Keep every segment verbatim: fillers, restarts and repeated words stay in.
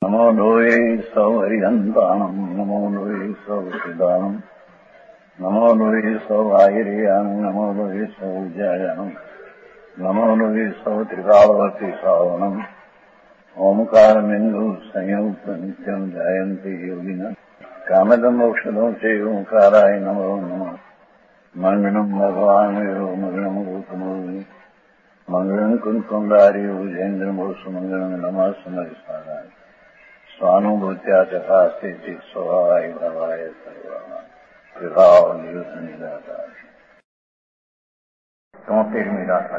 નમો લોહે સૌ હરિહંતાણમ નમો લોહે સૌ સિદાનમ નમો લોહે સૌ આયર્યાણમ નમો લોહે સૌ જયાણમ નમો લોહે સૌ ત્રિકાળવતી સાવણમ ઓમકારમિંદુ સંયુક્ત નિત્યમ જાયંતિ યોગિના કામદમ મોક્ષદો છે ઓંકારાય નમો નમઃ મંગળમ ભગવાન વિરો મંગળમ ગૌતમોની મંગળમ કુંકુંડારી ઉજેન્દ્રમો સુમંગળમ નમઃ સમરિસારાય સ્વાનુભૂત્યા તથા સ્થિતિ સ્વભાવાય ભાવાય સર્વમાં વિભાવ નિયુદ્ધ નિરાકાર તોતેરમી રાત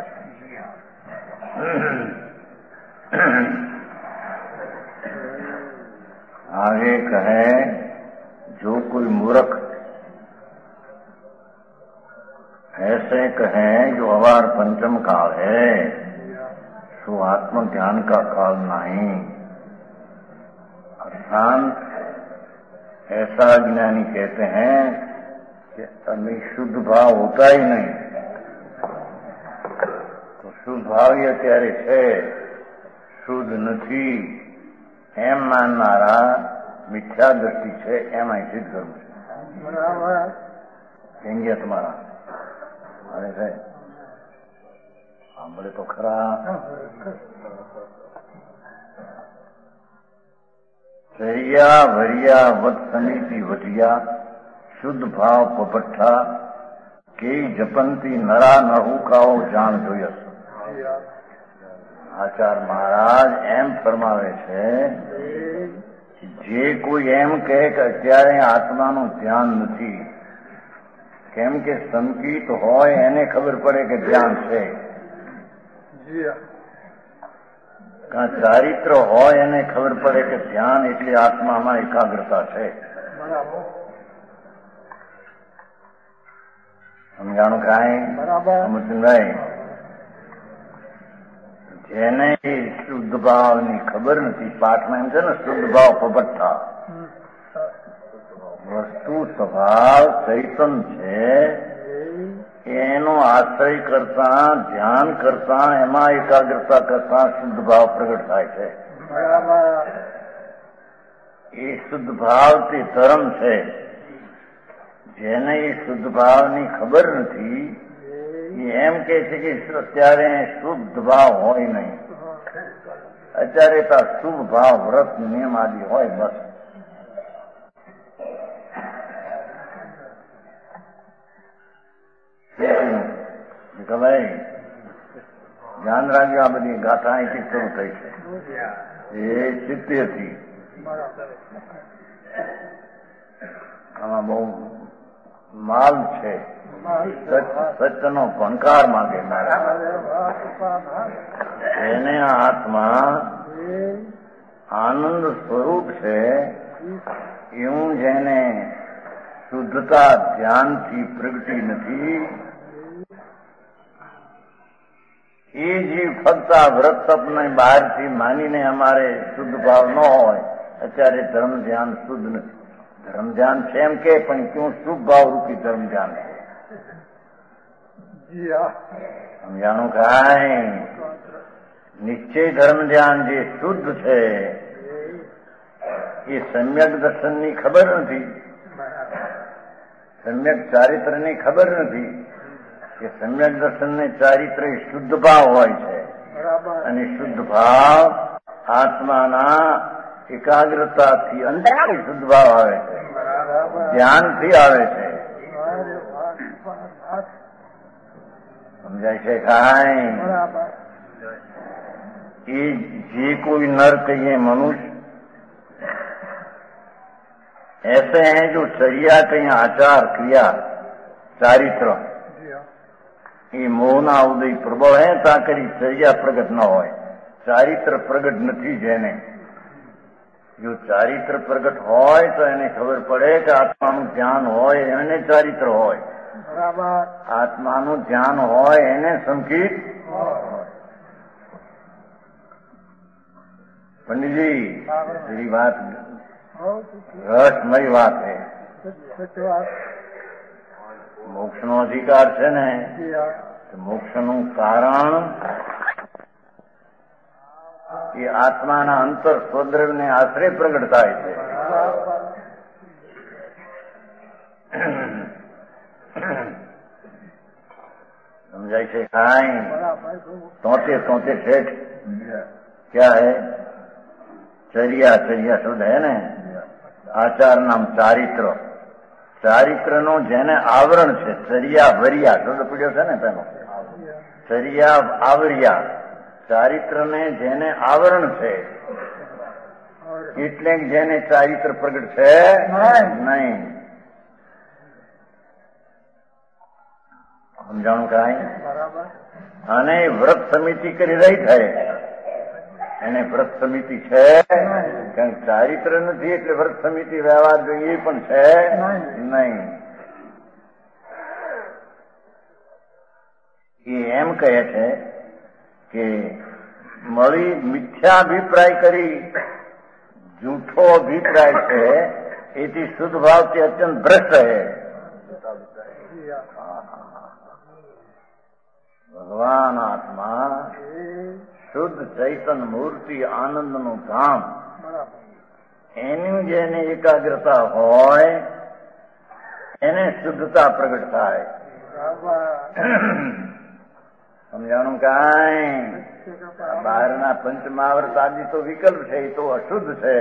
आगे कहे जो कोई मूर्ख ऐसे कहें जो अवार पंचम काल है सो आत्म ज्ञान का काल नहीं। अर्थात ऐसा ज्ञानी कहते हैं कि अभी शुद्ध भाव होता ही नहीं, तो शुद्ध भाव ये અત્યારે છે, શુદ્ધ નથી એમ માનનારા મિથ્યા દ્રષ્ટિ છે, એમાં સિદ્ધ કરવું છે। બરાબર કેંગે તમારા અરે સાહેબ સાંભળે તો ખરા। ચર્યા ભર્યા વત સમિતિ વટિયા શુદ્ધ ભાવ પપઠ્ઠા કે જપંતી નરા નહુકાઓ જાણ જોયસ। આચાર મહારાજ એમ ફરમાવે છે, જે કોઈ એમ કહે કે અત્યારે આત્માનું ધ્યાન નથી, કેમ કે સંકિત હોય એને ખબર પડે કે ધ્યાન છે, ચારિત્ર હોય એને ખબર પડે કે ધ્યાન એટલે આત્મામાં એકાગ્રતા છે। સમજાણું કાંઈ અમૃતભાઈ? જેને શુદ્ધ ભાવની ખબર નથી, પાઠમાં એમ છે ને શુદ્ધ ભાવ પપઠ્ઠા, વસ્તુ સ્વભાવ ચૈતન છે, એનો આશ્રય કરતા ધ્યાન કરતા એમાં એકાગ્રતા કરતા શુદ્ધ ભાવ પ્રગટ થાય છે। એ શુદ્ધ ભાવ તે ધર્મ છે। જેને એ શુદ્ધ ભાવની ખબર નથી એમ કે છે કે અત્યારે શુદ્ધ ભાવ હોય નહીં, અત્યારે તો શુભ ભાવ વ્રત નિયમ આદિ હોય બસ। ભાઈ ધ્યાન રાખજો, આ બધી ગાથા અહીંથી શરૂ થઈ છે, એ સિત્તેર થી આમાં બહુ માલ છે, સત્યનો ભણકાર માંગે એને આત્મા આનંદ સ્વરૂપ છે, એવું જેને શુદ્ધતા ધ્યાનથી પ્રગટી નથી, એ જીવ ફક્ત વ્રત તપને બહારથી માનીને અમારે શુદ્ધ ભાવ ન હોય, અત્યારે ધર્મ ધ્યાન શુદ્ધ નથી। ધર્મ ધ્યાન છે એમ કે પણ ક્યું શુભ ભાવ રૂપી ધર્મ ધ્યાન છે, સમજાણું કાંઈ? નિશ્ચય ધર્મ ધ્યાન જે શુદ્ધ છે એ સમ્યક દર્શનની ખબર નથી, સમ્યક ચારિત્રની ખબર નથી કે સમ્યક દર્શનને ચારિત્ર એ શુદ્ધ ભાવ હોય છે, અને શુદ્ધ ભાવ આત્માના એકાગ્રતાથી અંતરાળી શુદ્ધ ભાવ આવે છે, ધ્યાનથી આવે છે। સમજાય છે કાંઈ? એ જે कोई नर कहिए मनुष्य ऐसे हैं जो चर्या कहीं आचार क्रिया चारित्र ये मोहना उदय प्रबल है ताकरी चर्या प्रगट न हो, चारित्र प्रगट नहीं जेने, जो चारित्र प्रगट होय तो એને ખબર પડે કે આત્માનું ધ્યાન હોય એને ચારિત્ર હોય, આત્માનું ધ્યાન હોય એને સંકિત। पंडित जी मेरी बात रहस्यमय बात है, મોક્ષનો અધિકાર છે ને, મોક્ષનું કારણ એ આત્માના અંતર સ્વદ્રવ્યને આશ્રય પ્રગટ થાય છે. समझाई से खाई तोते तोते सेठ क्या है चर्या चर्या शुद्ध है ने आचार नाम चारित्र चारित्र नो जेने आवरण છે ચર્યા વરિયા શુદ્ધ પડ્યો છે ને તેનો ચર્યા આવર્યા ચારિત્ર ને જેને આવરણ છે એટલે જેને ચારિત્ર પ્રગટ છે નહીં. સમજાણું કાંઈ અને વ્રત સમિતિ કરી રહી થાય એને વ્રત સમિતિ છે કારણ ચારિત્ર નથી એટલે વ્રત સમિતિ રહેવા જોઈએ પણ છે નહીં. એ એમ કહે છે કે મળી મિથ્યાભિપ્રાય કરી જૂઠો અભિપ્રાય છે એથી શુદ્ધ ભાવથી અત્યંત ભ્રષ્ટ છે. ભગવાન આત્મા શુદ્ધ ચૈતન મૂર્તિ આનંદનું ધામ એની જેને એકાગ્રતા હોય એને શુદ્ધતા પ્રગટ થાય. સમજાણું કાંઈ? બહારના પંચમહાવર્ત આદિ તો વિકલ્પ છે એ તો અશુદ્ધ છે.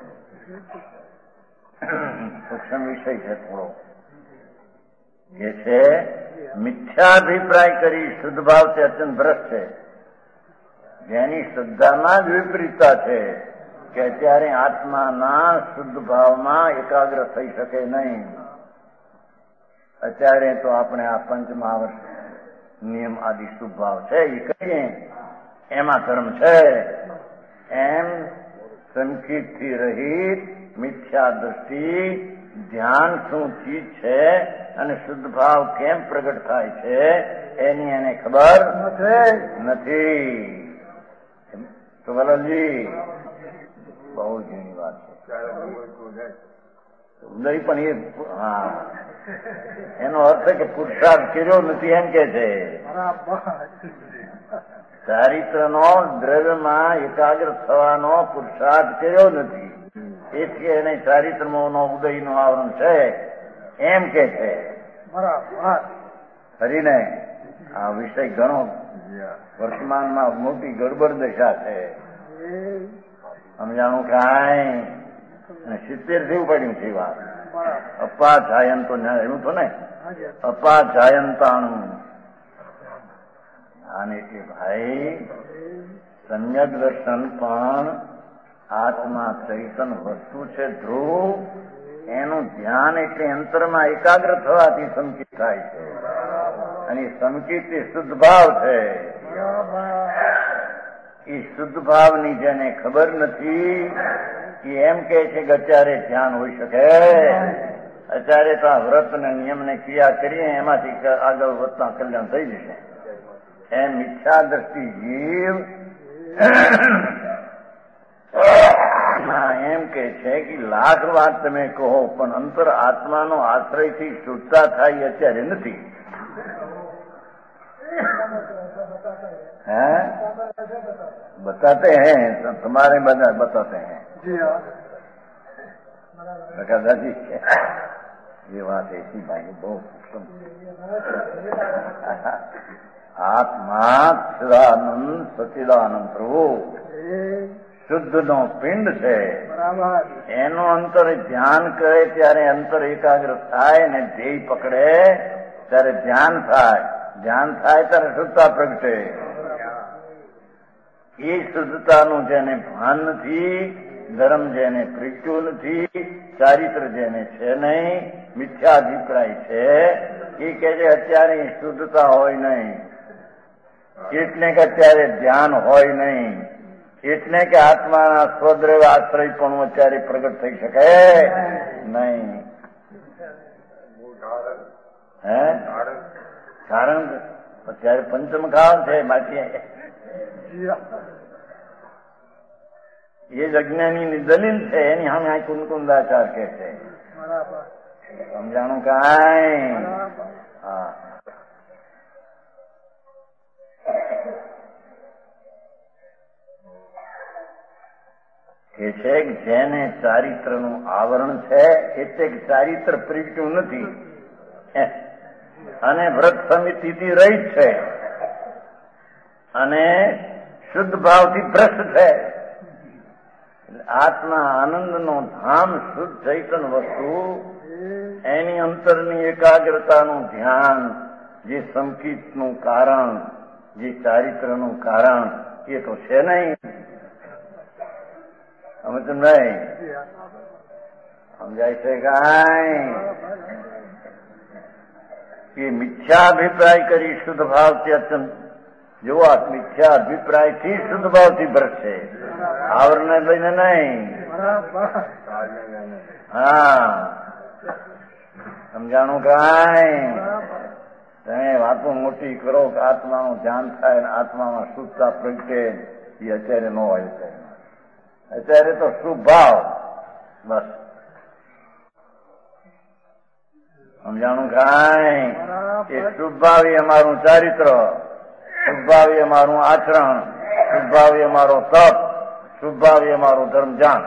સૂક્ષ્મ વિષય છે થોડો એ છે મિથ્યાભિપ્રાય કરી શુદ્ધ ભાવથી અત્યંત ભ્રષ્ટ છે. જેની શ્રદ્ધામાં જ વિપરીતતા છે કે અત્યારે આત્માના શુદ્ધ ભાવમાં એકાગ્ર થઈ શકે નહીં. અત્યારે તો આપણે આ પંચમહાવર્ત નિયમ આદિ શુભ ભાવ છે એ કહીએ એમાં ધર્મ છે એમ સંકિતથી રહિત મિથ્યા દ્રષ્ટિ ધ્યાન શું ચીજ છે અને શુદ્ધ ભાવ કેમ પ્રગટ થાય છે એની એને ખબર નથી. તો વલલજી બહુ જૂની વાત છે. ઉદય પણ એ હા એનો અર્થ કે પુરુષાર્થ કર્યો નથી એમ કે છે. ચારિત્રનો દ્રવ્યમાં એકાગ્ર થવાનો પુરુષાર્થ કર્યો નથી એટલે એને ચારિત્રનો ઉદયનું આવરણ છે એમ કે છે. હરીને આ વિષય ઘણો વર્તમાનમાં મોટી ગડબડ દશા છે. સમજાણું કાંઈ? સિત્તેર જેવું પડ્યું છે વાત. અપા જાયંતો એવું તો ને અપા જાયંતાણું અને કે ભાઈ સમ્યક દર્શન પણ આત્મા ચૈતન વસ્તુ છે ધ્રુવ એનું ધ્યાન એટલે અંતરમાં એકાગ્ર થવાથી સંકિત થાય છે અને સંકિત એ શુદ્ધ ભાવ છે. એ શુદ્ધ ભાવની જેને ખબર નથી એ એમ કે છે કે અત્યારે ધ્યાન હોઈ શકે. અત્યારે તો આ વ્રત ને નિયમ ને ક્રિયા કરીએ એમાંથી આગળ વધતા કલ્યાણ થઈ જશે એમ મિથ્યા દ્રષ્ટિ જીવ એમ કે છે કે લાખ વાત તમે કહો પણ અંતર આત્માનો આશ્રયથી શુદ્ધતા થાય અત્યારે નથી. हैं बताते हैं तुम्हारे बता बताते हैं दादाजी ये बात ऐसी भाई बहुत આત્મા સદાનંદ સચિદાનંદ પ્રભુ શુદ્ધ નો પિંડ છે. એનો અંતર ધ્યાન કરે ત્યારે અંતર એકાગ્ર થાય ને ધ્યેય પકડે ત્યારે ધ્યાન થાય. ધ્યાન થાય ત્યારે શુદ્ધતા પ્રગટે. એ શુદ્ધતાનું જેને ભાન નથી, ધર્મ જેને પ્રગટ્યું નથી, ચારિત્ર જેને છે નહીં, મિથ્યાભિપ્રાય છે એ કે છે અત્યારે શુદ્ધતા હોય નહીં એટલે કે અત્યારે ધ્યાન હોય નહીં એટલે કે આત્માના સ્વદ્રવ આશ્રય પણ અત્યારે પ્રગટ થઈ શકે નહીં. હે કારણ અત્યારે પંચમ ખાવ છે બાકી એ જ અજ્ઞાનીની દલીલ છે એની સામે આ કુંકુંદાચાર કે છે. સમજાણું કાંઈ? હા એ છે કે જેને ચારિત્રનું આવરણ છે એટલે કે ચારિત્ર પ્રગટ્યું નથી અને વ્રત સમિતિથી રહિત છે અને શુદ્ધ ભાવથી ભ્રષ્ટ છે. આત્મા આનંદનો ધામ શુદ્ધ ચૈતન વસ્તુ એની અંતરની એકાગ્રતાનું ધ્યાન જે સંકિતનું કારણ જે ચારિત્રનું કારણ એ તો છે નહીં. સમજ નહીં સમજાય છે કાંઈ? એ મિથ્યાભિપ્રાય કરી શુદ્ધ ભાવથી અત્યંત જો આ મિથ્યા અભિપ્રાય થી શુદ્ધ ભાવથી ભરશે, આવરણને લઈને નહીં. હા સમજાણું કાંઈ? તમે વાતો મોટી કરો કે આત્માનું ધ્યાન થાય ને આત્મામાં શુદ્ધતા પ્રગટે, એ અત્યારે ન હોય. અત્યારે તો શુભ ભાવ બસ. સમજાણું કાંઈ? એ શુભ ભાવ એ અમારું ચારિત્ર, શુભ ભાવ એ અમારું આચરણ, શુભ ભાવ એ અમારો તપ, શુભ ભાવ એ અમારું ધર્મ ધ્યાન.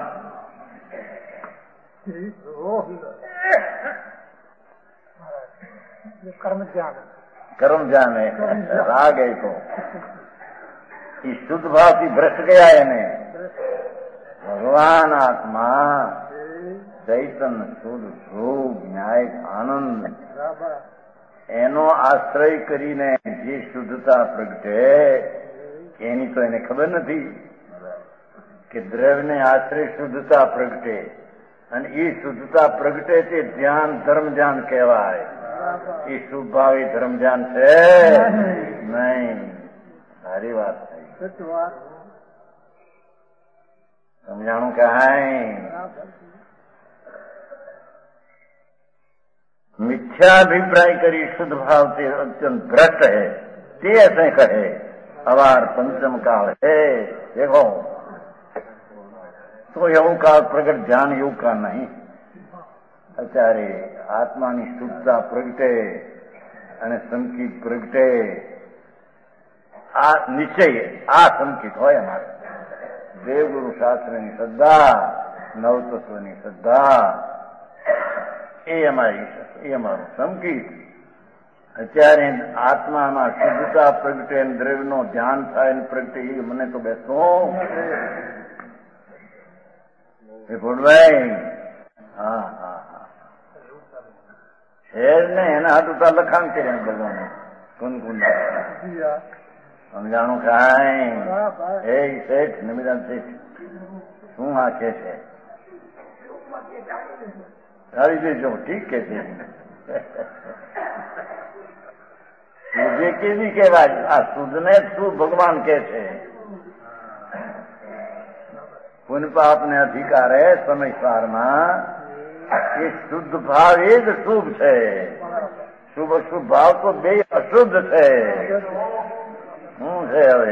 કર્મ ધ્યાન કર્મ ધ્યાન રાગ એ તો એ શુદ્ધ ભાવથી ભ્રષ્ટ ગયા. એને ભગવાન આત્મા ચૈતન શુદ્ધ સ્વરૂપ ન્યાય આનંદ એનો આશ્રય કરીને જે શુદ્ધતા પ્રગટે એની તો એને ખબર નથી કે દ્રવ્યને આશ્રય શુદ્ધતા પ્રગટે અને એ શુદ્ધતા પ્રગટે તે ધ્યાન ધર્મ ધ્યાન કહેવાય. એ શુભ ભાવ એ ધર્મ ધ્યાન છે નહીં. સારી વાત થઈ. સમજાણું કાંઈ? मिथ्याभिप्राय करी शुद्ध भाव से अत्यंत भ्रष्ट है ते ऐसे कहे अवार पंचम काल है. देखो तो એવું કાળ પ્રગટ ધ્યાન એવું કા નહીં. અત્યારે આત્માની શુદ્ધતા પ્રગટે અને સંકિત પ્રગટે આ નિશ્ચય આ સંકિત હોય અમારે. દેવગુરુ શાસ્ત્રની શ્રદ્ધા, નવતત્વની શ્રદ્ધા એ અમારી એ અમારું સંકિત. અત્યારે આત્મામાં શુદ્ધતા પ્રગટે દ્રવ્યનો ધ્યાન થાય ને પ્રગટે એ મને તો બેસો એ ભૂલભાઈ. હા હા હા શેર ને એના હાથું લખાણ કર્યા ભગવાન કુનકુંડા. સમજાણું કાંઈ? એ શેઠ નિમિદાન શેઠ શું આ કે છે? આવી દેજો ઠીક કે છે. શુદ્ધ કેવી કહેવાય? આ શુદ્ધ ને શું ભગવાન કે છે? પુન પાપ ને અધિકાર હે સમયસારમાં. એ શુદ્ધ ભાવ એ જ શુભ છે. શુભ અશુભ ભાવ તો બે અશુદ્ધ છે. શું છે હવે?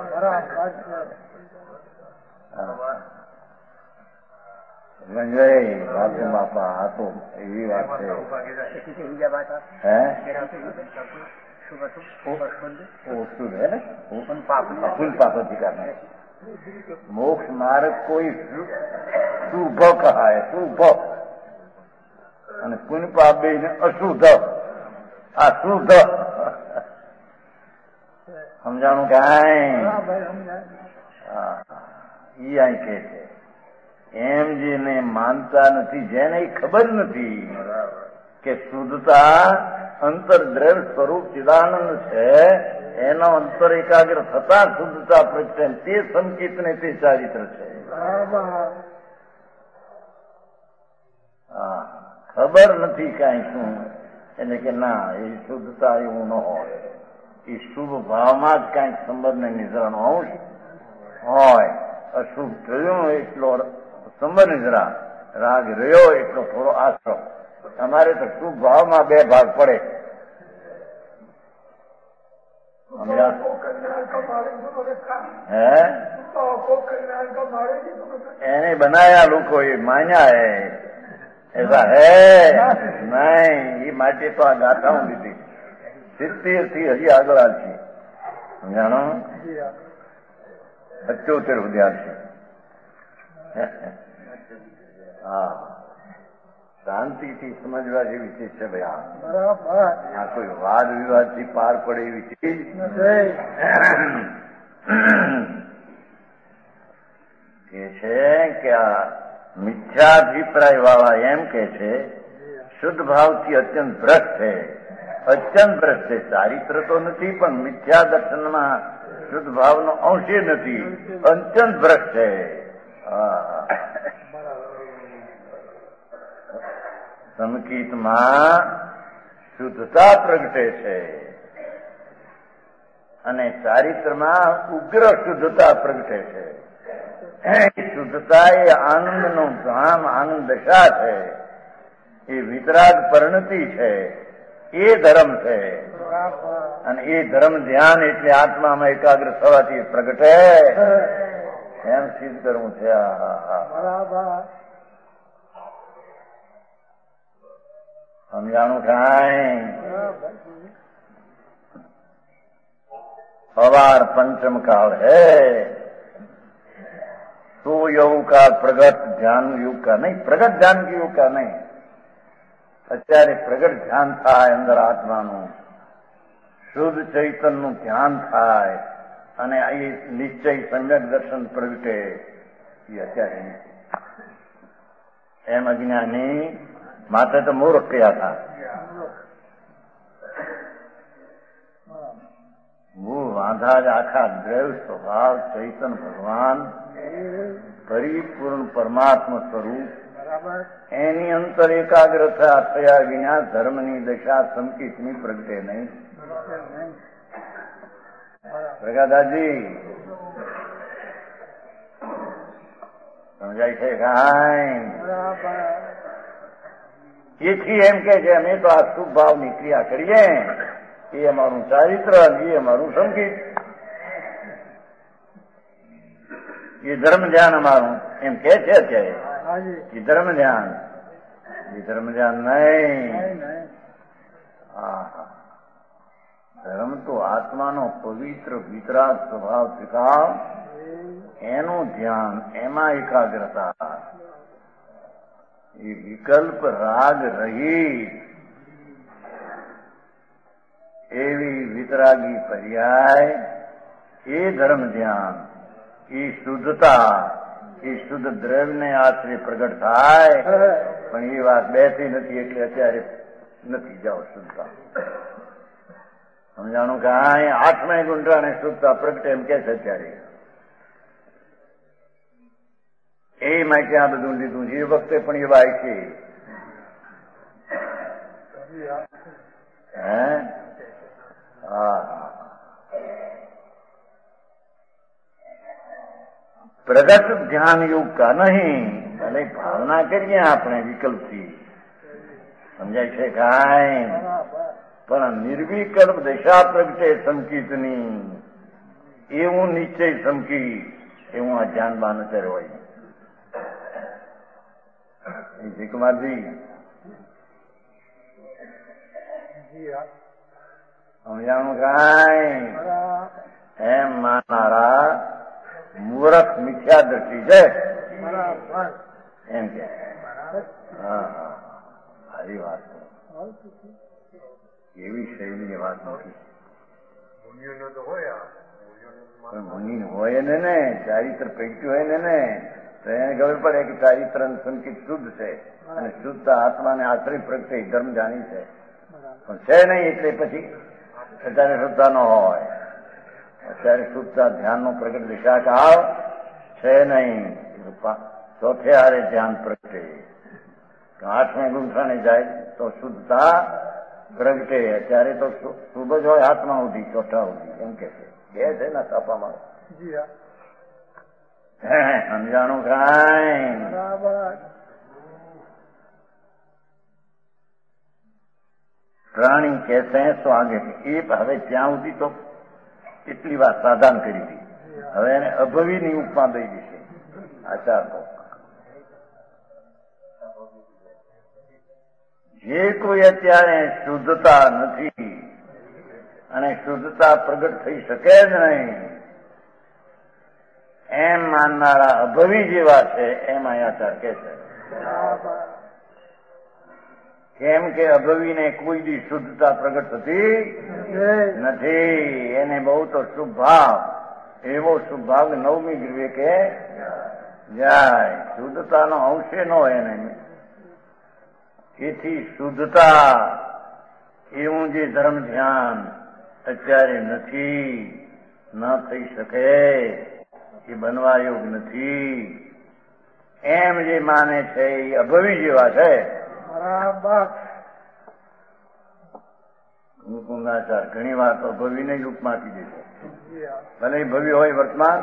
વાતો બાપા આ તો એવી વાત છે. હે શુદ્ધ હે ને અશુદ્ધ પાપ અધિકાર મોક્ષ માર્ગ કોઈ શુભ કહાય શુભ અને પુण्य પાપ બે ને અશુદ્ધ આ શુદ્ધ. સમજાણું કાંઈ? હા ઈ અહીં કે છે એમ જેને માનતા નથી, જેને ખબર નથી કે શુદ્ધતા અંતરદ્રવ્ય સ્વરૂપ ચિદાનંદ છે, એનો અંતર એકાગ્ર થતા શુદ્ધતા પ્રગટે તે સંકિત ને તે ચારિત્ર છે. હા ખબર નથી કઈ શું એટલે કે ના એ શુદ્ધતા એવું ન હોય. એ શુભ ભાવમાં જ કઈક સંબંધ ને નિદ્રાનો અંશ હોય. અશુભ થયું એટલો સંબંધ નિદ્રા, રાગ રહ્યો એટલો થોડો આશ્રમ. અમારે તો શુભ ભાવમાં બે ભાગ પડે. હે એને બનાયા લોકો એ માન્યા હે એસા હે નહીં. એ માટે તો આ ગાથાઓ લીધી સિત્તેર થી હજી આગળ આવશે. સમજાણો? પંચોતેર સુધી આવશે. હા, શાંતિથી સમજવા જેવી ચીજ છે ભાઈ. બરાબર. આ કોઈ વાદ વિવાદ થી પાર પડે એવી ચીજ નથી. કે છે કે આ મિથ્યાભિપ્રાય વાળા એમ કે છે શુદ્ધ ભાવથી અત્યંત ભ્રષ્ટ છે. અત્યંત ભ્રષ્ટ છે. ચારિત્ર તો નથી, પણ મિથ્યા દર્શનમાં શુદ્ધ ભાવનો અંશે નથી. અત્યંત ભ્રષ્ટ છે. સંકિતમાં શુદ્ધતા પ્રગટે છે અને ચારિત્રમાં ઉગ્ર શુદ્ધતા પ્રગટે છે. શુદ્ધતા એ આનંદનું ધામ, આનંદ દશા છે. એ વિતરાગ પરિણતિ છે. એ ધર્મ છે. અને એ ધર્મ ધ્યાન એટલે આત્મામાં એકાગ્ર થવાથી પ્રગટે એમ સિદ્ધ કરવું છે. સમજાણું કાંઈ? અવાર પંચમ काल है, तो योग का प्रगट ध्यान युग का नहीं, प्रगट ध्यान के युग का नहीं. અત્યારે પ્રગટ ધ્યાન થાય અંદર આત્માનું, શુદ્ધ ચૈતન્યનું ધ્યાન થાય અને એ નિશ્ચય સમ્યક દર્શન પ્રગટે એ અત્યારે એમ અજ્ઞાની માથે તો મૂર્ખ કયા હતા. वो वांधा જ આખા દ્રવ સ્વભાવ ચૈતન ભગવાન પરિપૂર્ણ પરમાત્મા સ્વરૂપ એની અંતર એકાગ્ર થયા વિના ધર્મની દશા સંકિતની પ્રગટે નહીં. પ્રગાદાજી સમજાય છે કાંઈ? એથી એમ કે છે અમે તો આ શુભ ભાવની ક્રિયા કરીએ, એ અમારું ચારિત્ર, એ અમારું સંગીત, એ ધર્મ ધ્યાન અમારું એમ કે છે અત્યારે. એ ધર્મ ધ્યાન, એ ધર્મ ધ્યાન નહીં. ધર્મ તો આત્માનો પવિત્ર વિતરાગ સ્વભાવ ત્રિકાળ, એનું ધ્યાન, એમાં એકાગ્રતા, એ વિકલ્પ રાગ રહી એવી વિતરાગી પર્યાય, એ ધર્મ ધ્યાન, એ શુદ્ધતા, એ શુદ્ધ દ્રવ્યને આશ્રય પ્રગટ થાય. પણ એ વાત બેઠી નથી એટલે અત્યારે નથી. જાઓ શુદ્ધતા સમજાણું કાંઈ? આઠમય ગુંઠાને શુદ્ધતા પ્રગટે એમ કે છે અત્યારે. એ માટે આ બધું લીધું છે. એ વખતે પણ એ વાય છે. હે હા, પ્રગટ ધ્યાન યુગ કા નહીં. ભલે ભાવના કરીએ આપણે વિકલ્પથી, સમજાય છે કાંઈ? પણ નિર્વિકલ્પ દશા પ્રગટે સંકિતની, એવું નિશ્ચય સંકિત, એવું આ ધ્યાન બાનતર હોય. જીકુમારજી સમજાણું કાંઈ? એમ માનારા મૂર્ખ મિથ્યા દ્રષ્ટિ છે એમ કે. હા હા, સારી વાત. એવી શૈલી વાત નથી. મુનિ હોય ને ને ચારિત્ર પૈકી હોય ને ને તો એને ખબર પડે કે ચારિત્ર સંકિત શુદ્ધ છે અને શુદ્ધ આત્માને આશ્રય પ્રગટે ધર્મ જાણી છે. પણ છે નહીં એટલે પછી અત્યારે શુદ્ધતા ન હોય. અત્યારે શુદ્ધતા ધ્યાનનો પ્રગટ દિશા કાળ છે નહીં. ચોથે હારે ધ્યાન પ્રગટે, આઠમે ગુંઠાને જાય તો શુદ્ધતા પ્રગટે. અત્યારે તો શુભ જ હોય હાથમાં ઉધી, ચોથા ઉધી એમ કે છે. બે છે ને છાપામાં. સમજાણું કાંઈ? પ્રાણી કહેશે તો આગે એ હવે ત્યાં સુધી તો એટલી વાત સાધાન કરી હતી. હવે એને અભવીની ઉપમા દઈ દીધી. આચાર તો જે કોઈ અત્યારે શુદ્ધતા નથી અને શુદ્ધતા પ્રગટ થઈ શકે જ નહીં, એમ માનનારા અભવી જેવા છે એમ આચાર કે છે. કેમ કે અભવીને કોઈ દી શુદ્ધતા પ્રગટ થતી નથી. એને બહુ તો શુભ ભાવ, એવો શુભ ભાવ નવમી ગૃહે કે જાય. શુદ્ધતાનો અંશે ન હોય એને. એથી શુદ્ધતા એવું જે ધર્મ ધ્યાન અત્યારે નથી, ન થઈ શકે, એ બનવા યોગ નથી એમ જે માને છે એ અભવી જેવા છે. મુકુંદાચાર ઘણી વાર તો ભવિને જ ઉપમા આપી દે છે. ભલે ભવિ હોય વર્તમાન,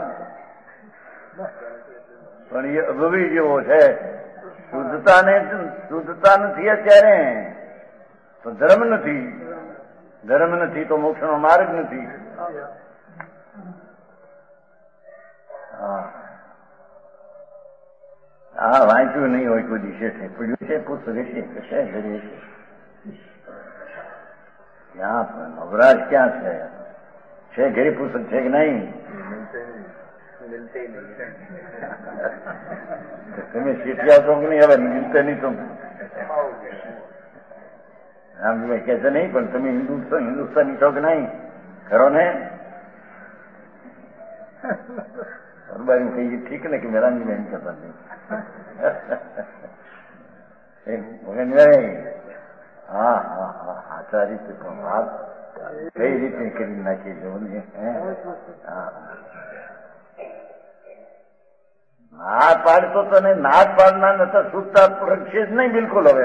પણ એ અભવી જેવો છે. શુદ્ધતા ને શુદ્ધતા નથી અત્યારે તો ધર્મ નથી, ધર્મ નથી તો મોક્ષનો માર્ગ નથી. હા હા વાંચ્યું નહીં હોય કોઈ દિશે છે, પડ્યું છે પુસ્તક છે કશે ઘરે છે. ક્યાં પણ અવરાજ ક્યાં છે? છે ઘરે પુસ્તક છે કે નહીં? તમે શીખ્યા છો કે નહીં? હવે મિલતે નહીં તો રામજીભાઈ કે છે નહીં, પણ તમે હિન્દુસ્તાન હિન્દુસ્તાની છો કે નહીં? ખરો ને? બાજુ કહીએ ઠીક ને કે મેં રામજીભાઈ કહેતા નહીં. હા હા હા આચા રીતે પણ વાત કઈ રીતે કરી નાખી જવું ને. ના પાડતો તને ના પાડનાર નતા સુધતા પ્રગટશે જ નહીં બિલકુલ. હવે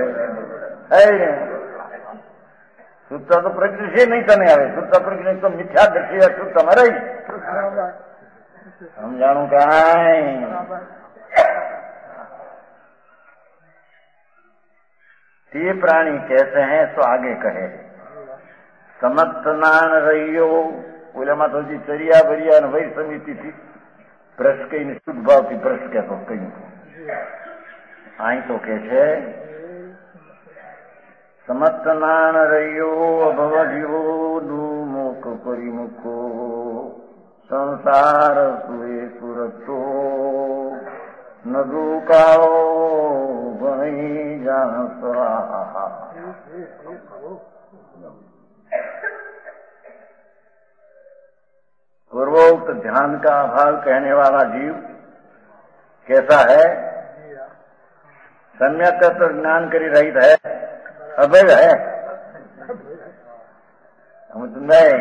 સુધતા તો પ્રગટશે નહીં તને. હવે સુધતા પ્રગટ તો મિથ્યા દર્શી સુધતા મરાઈ સમજાણું કાંઈ. તે પ્રાણી કહેતે હૈ તો આગે કહે સમર્થ નાણ રહ્યો. ઓલામાં તો હજી ચરિયા બરિયા ને વૈ સમિતિથી બ્રશ કહીને શુદ્ધ ભાવથી બ્રશ કહેતો કહ્યું. અહીં તો કે છે સમર્થ નાણ રહ્યો અભવડ્યો નું મુખ પરિમુખો સંસાર સુએ સુરતો નદુકાઓ ભણી જાણસ. पूर्वोक्त ध्यान का अभाव कहने वाला जीव कैसा है? सम्यक तो ज्ञान करी रहित है, अभय है. समझ नहीं?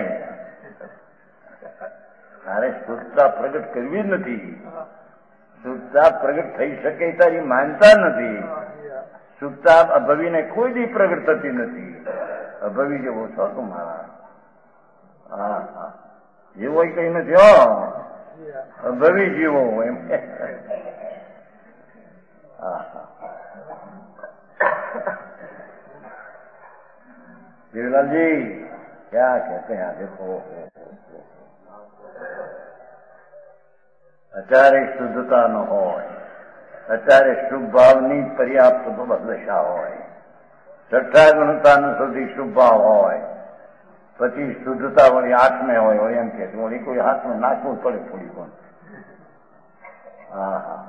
તારે શુદ્ધતા પ્રગટ કરવી જ નથી. શુદ્ધતા પ્રગટ થઈ શકે તારી માનતા નથી. શુદ્ધતા અભવીને કોઈ દી પ્રગટ થતી નથી. અભવી જેવો છો તું મારા. હા હા જેવો કઈ નથી. હો અભવી જીવો એમ. હા હા દેવલાલજી ક્યાં કહેતે हैं देखो અત્યારે શુદ્ધતા ન હોય, અત્યારે શુભ ભાવની પર્યાપ્ત દશા હોય, છઠ્ઠા ગુણતા સુધી શુભ ભાવ હોય, પછી શુદ્ધતા વળી હાથમે હોય. વળી એમ કે વળી કોઈ હાથમાં નાખવું પડે થોડી પણ. હા હા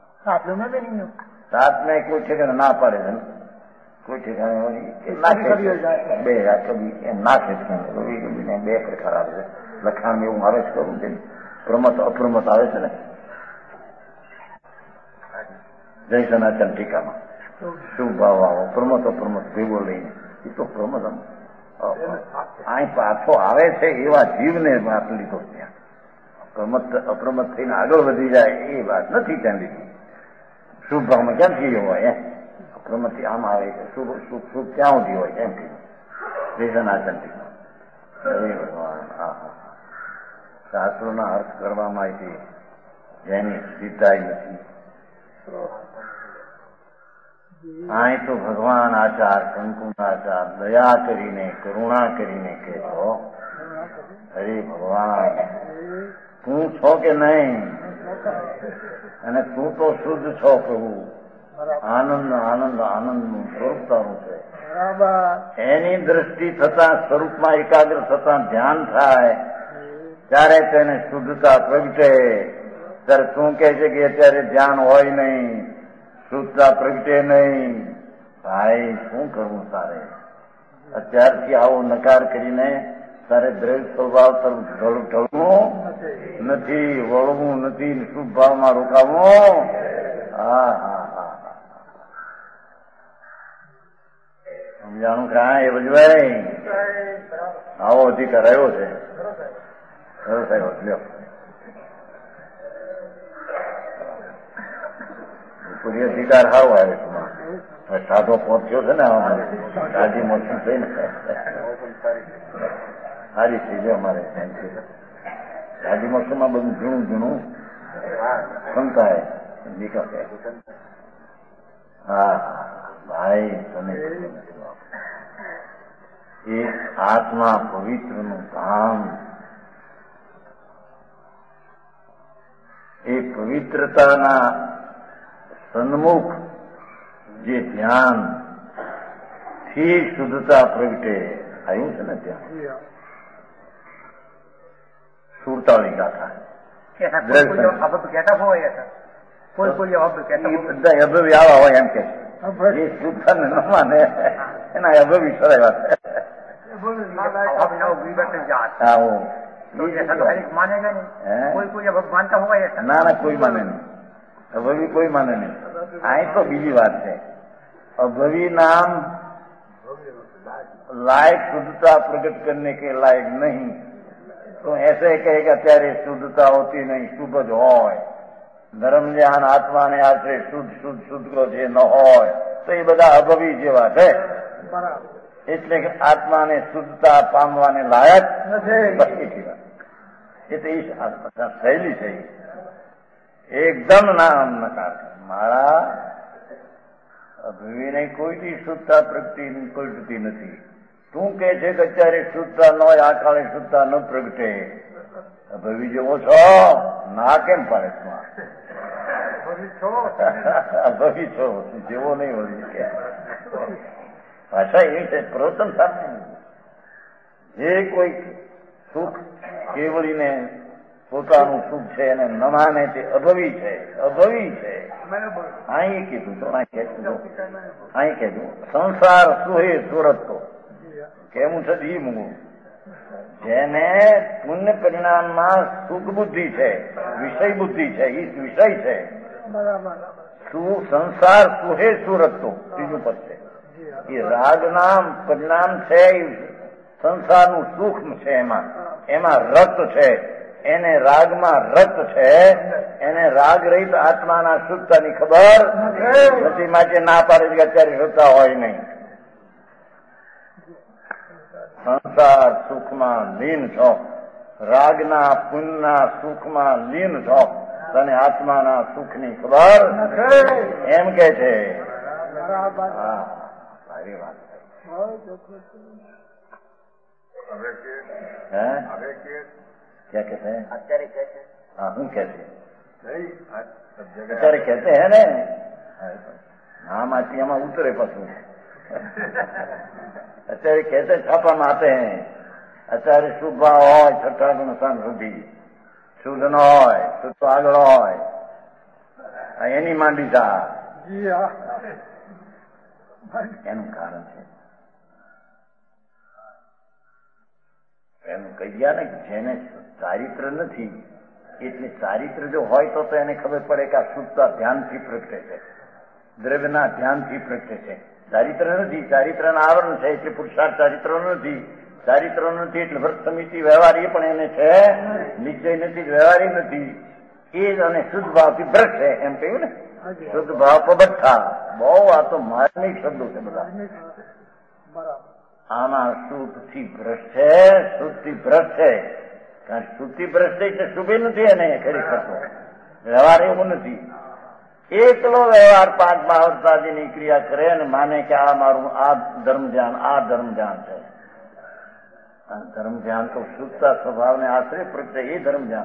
હાથમે કોઈ ઠેકાણે ના પાડે છે, કોઈ ઠેકાણે વળી બે કભી એમ નાખે છે. બે પ્રકાર આવે છે લખાણ. એવું મારે જ કરવું છે. પ્રમત અપ્રમત આવે છે ને જય સનાતન ટીકામાં શુભ ભાવ આવો પ્રમત અપ્રમત ભેગો લઈને એ તો પ્રમત અહીં પાછો આવે છે એવા જીવને વાત લીધો. ત્યાં પ્રમત અપ્રમત થઈને આગળ વધી જાય એ વાત નથી ત્યાં લીધી. શુભ ભાવમાં ક્યાંથી હોય? અપ્રમત થી આમ આવે છે. શુભ શુભ શુભ ક્યાં સુધી હોય? એમ કીધું જય સનાતન ટીકા. હરે ભગવાન. હા હા શાસ્ત્રોના અર્થ કરવામાં આવી જેની સીધાઈ નથી. અહીં તો ભગવાન આચાર કંકુનાચાર દયા કરીને કરુણા કરીને કહેતો હરે ભગવાન તું છો કે નહીં? અને તું તો શુદ્ધ છો પ્રભુ. આનંદ આનંદ આનંદનું સ્વરૂપ તારું છે. એની દ્રષ્ટિ થતા સ્વરૂપમાં એકાગ્ર થતા ધ્યાન થાય ત્યારે તેને શુદ્ધતા પ્રગટે. ત્યારે શું કહે છે કે અત્યારે ધ્યાન હોય નહીં, શુદ્ધતા પ્રગટે નહીં. ભાઈ શું કરવું તારે? અત્યારથી આવો નકાર કરીને તારે દ્રવ્ય સ્વભાવ તરફ ઢળવું નથી, વળવું નથી, શુભ ભાવમાં રોકાવું. હા હા હા સમજાણું કાં એ ભજવાય? આવો અધિકાર આવ્યો છે. સરસ આવ્યો. લ્યો પૂરી અધિકાર સારો આવે છે. સાધો પહોંચ્યો છે ને રાજી મોટી થઈ ને સારી થઈ છે અમારે. રાજી મોસમમાં બધું જૂનું જૂનું સંતાય વિકાસ. હા ભાઈ તમે એ આત્મા પવિત્રનું કામ, એ પવિત્રતાના સન્મુખ જે ધ્યાન થી શુદ્ધતા પ્રગટે આવ્યું છે ને ત્યાં સુરતાળી ગાથા બધા અભવી આવા હોય એમ કે એ શુદ્ધતા ને ન માને એના અભવી સરાય ના ના કોઈ માને નહીં, અભવી કોઈ માને નહીં. આ તો બીજી વાત છે. अभवी नाम लायक शुद्धता प्रकट करने के लायक नहीं, तो ऐसे कहे कि अत्यारे शुद्धता होती नहीं, शुभ ज होय, धर्म ज्ञान आत्मा ने आश्रय शुद्ध शुद्ध शुद्ध को जे न होय तो ये બધા અભવી જેવા છે. એટલે કે આત્માને શુદ્ધતા પામવાને લાયક નથી. એ તો એ શૈલી છે. એકદમ નામ નકાર મારા અભવીને કોઈની શુદ્ધતા પ્રગટી પ્રગટતી નથી. તું કે છે કે અત્યારે શુદ્ધતા ન હોય, આ કાળે શુદ્ધતા ન પ્રગટે. અભવી જેવો છો ના કેમ પાડે તું? અભવી છો જેવો નહીં વળી કે ભાષા એવી છે. પ્રવચન સાથે જે કોઈ સુખ કેવળીને પોતાનું સુખ છે એને ન માને તે અભવી છે, અભવી છે. અહીં કીધું તો અહીં કીધું સંસાર સુહે સુરતો કેવું છે દી મૂકું. જેને પુણ્ય પરિણામમાં સુખ બુદ્ધિ છે, વિષય બુદ્ધિ છે, એ વિષય છે. સંસાર સુહે સુરતો ત્રીજું પદ છે. એ રાગના પરિણામ છે, સંસારનું સુખ છે, એમાં એમાં રત છે, એને રાગમાં રત છે. એને રાગ રહિત આત્માના શુદ્ધતાની ખબર નથી. માટે ના પાડે કે અત્યારે શુદ્ધતા હોય નહીં. સંસાર સુખમાં લીન છો, રાગના પુણ્યના સુખમાં લીન છો, તને આત્માના સુખની ખબર એમ કે છે. હા સારી વાત. હે क्या कहते हैं? અત્યારે કહે છે. हाँ હું कहते અત્યારે कहते हैं ને નામ આથી એમાં ઉતરે પાછું. અત્યારે कहते છાપામાં આપે हैं. અત્યારે શુભ ભાવ હોય છઠ્ઠા ગુણસાન સુધી શુદ્ધ ન હોય શુદ્ધ તો આગળ હોય એની માંડી જા એનું કારણ છે. એનું કહી ગયા ને જેને ચારિત્ર નથી, એટલે ચારિત્ર જો હોય તો તો એને ખબર પડે કે આ શુદ્ધતા ધ્યાનથી પ્રગટે છે, દ્રવ્યના ધ્યાનથી પ્રગટે છે. ચારિત્ર નથી, ચારિત્રના આવરણ છે એટલે પુરુષાર્થ ચારિત્ર નથી. ચારિત્ર નથી એટલે વ્રત સમિતિ વ્યવહાર એ પણ એને છે, નિશ્ચય નથી વ્યવહાર નથી. એ જ અને શુદ્ધ ભાવથી ભ્રષ્ટ છે એમ કહ્યું ને. શુદ્ધ ભાવ પબઠ્ઠા. બહુ આ તો માર્મિક શબ્દો છે બધા. આમાં શુદ્ધથી ભ્રષ્ટ છે, શુદ્ધથી ભ્રષ્ટ છે. કારણ શુદ્ધથી ભ્રષ્ટ એટલે શુભે નથી એને કરી શકતો. વ્યવહાર એવું નથી. એકલો વ્યવહાર પાંચ મહાવતાજીની ક્રિયા કરે અને માને કે આ મારું આ ધર્મ ધ્યાન આ ધર્મ ધ્યાન છે. ધર્મ ધ્યાન તો શુદ્ધતા સ્વભાવને આશ્રય પ્રગટે એ ધર્મ ધ્યાન.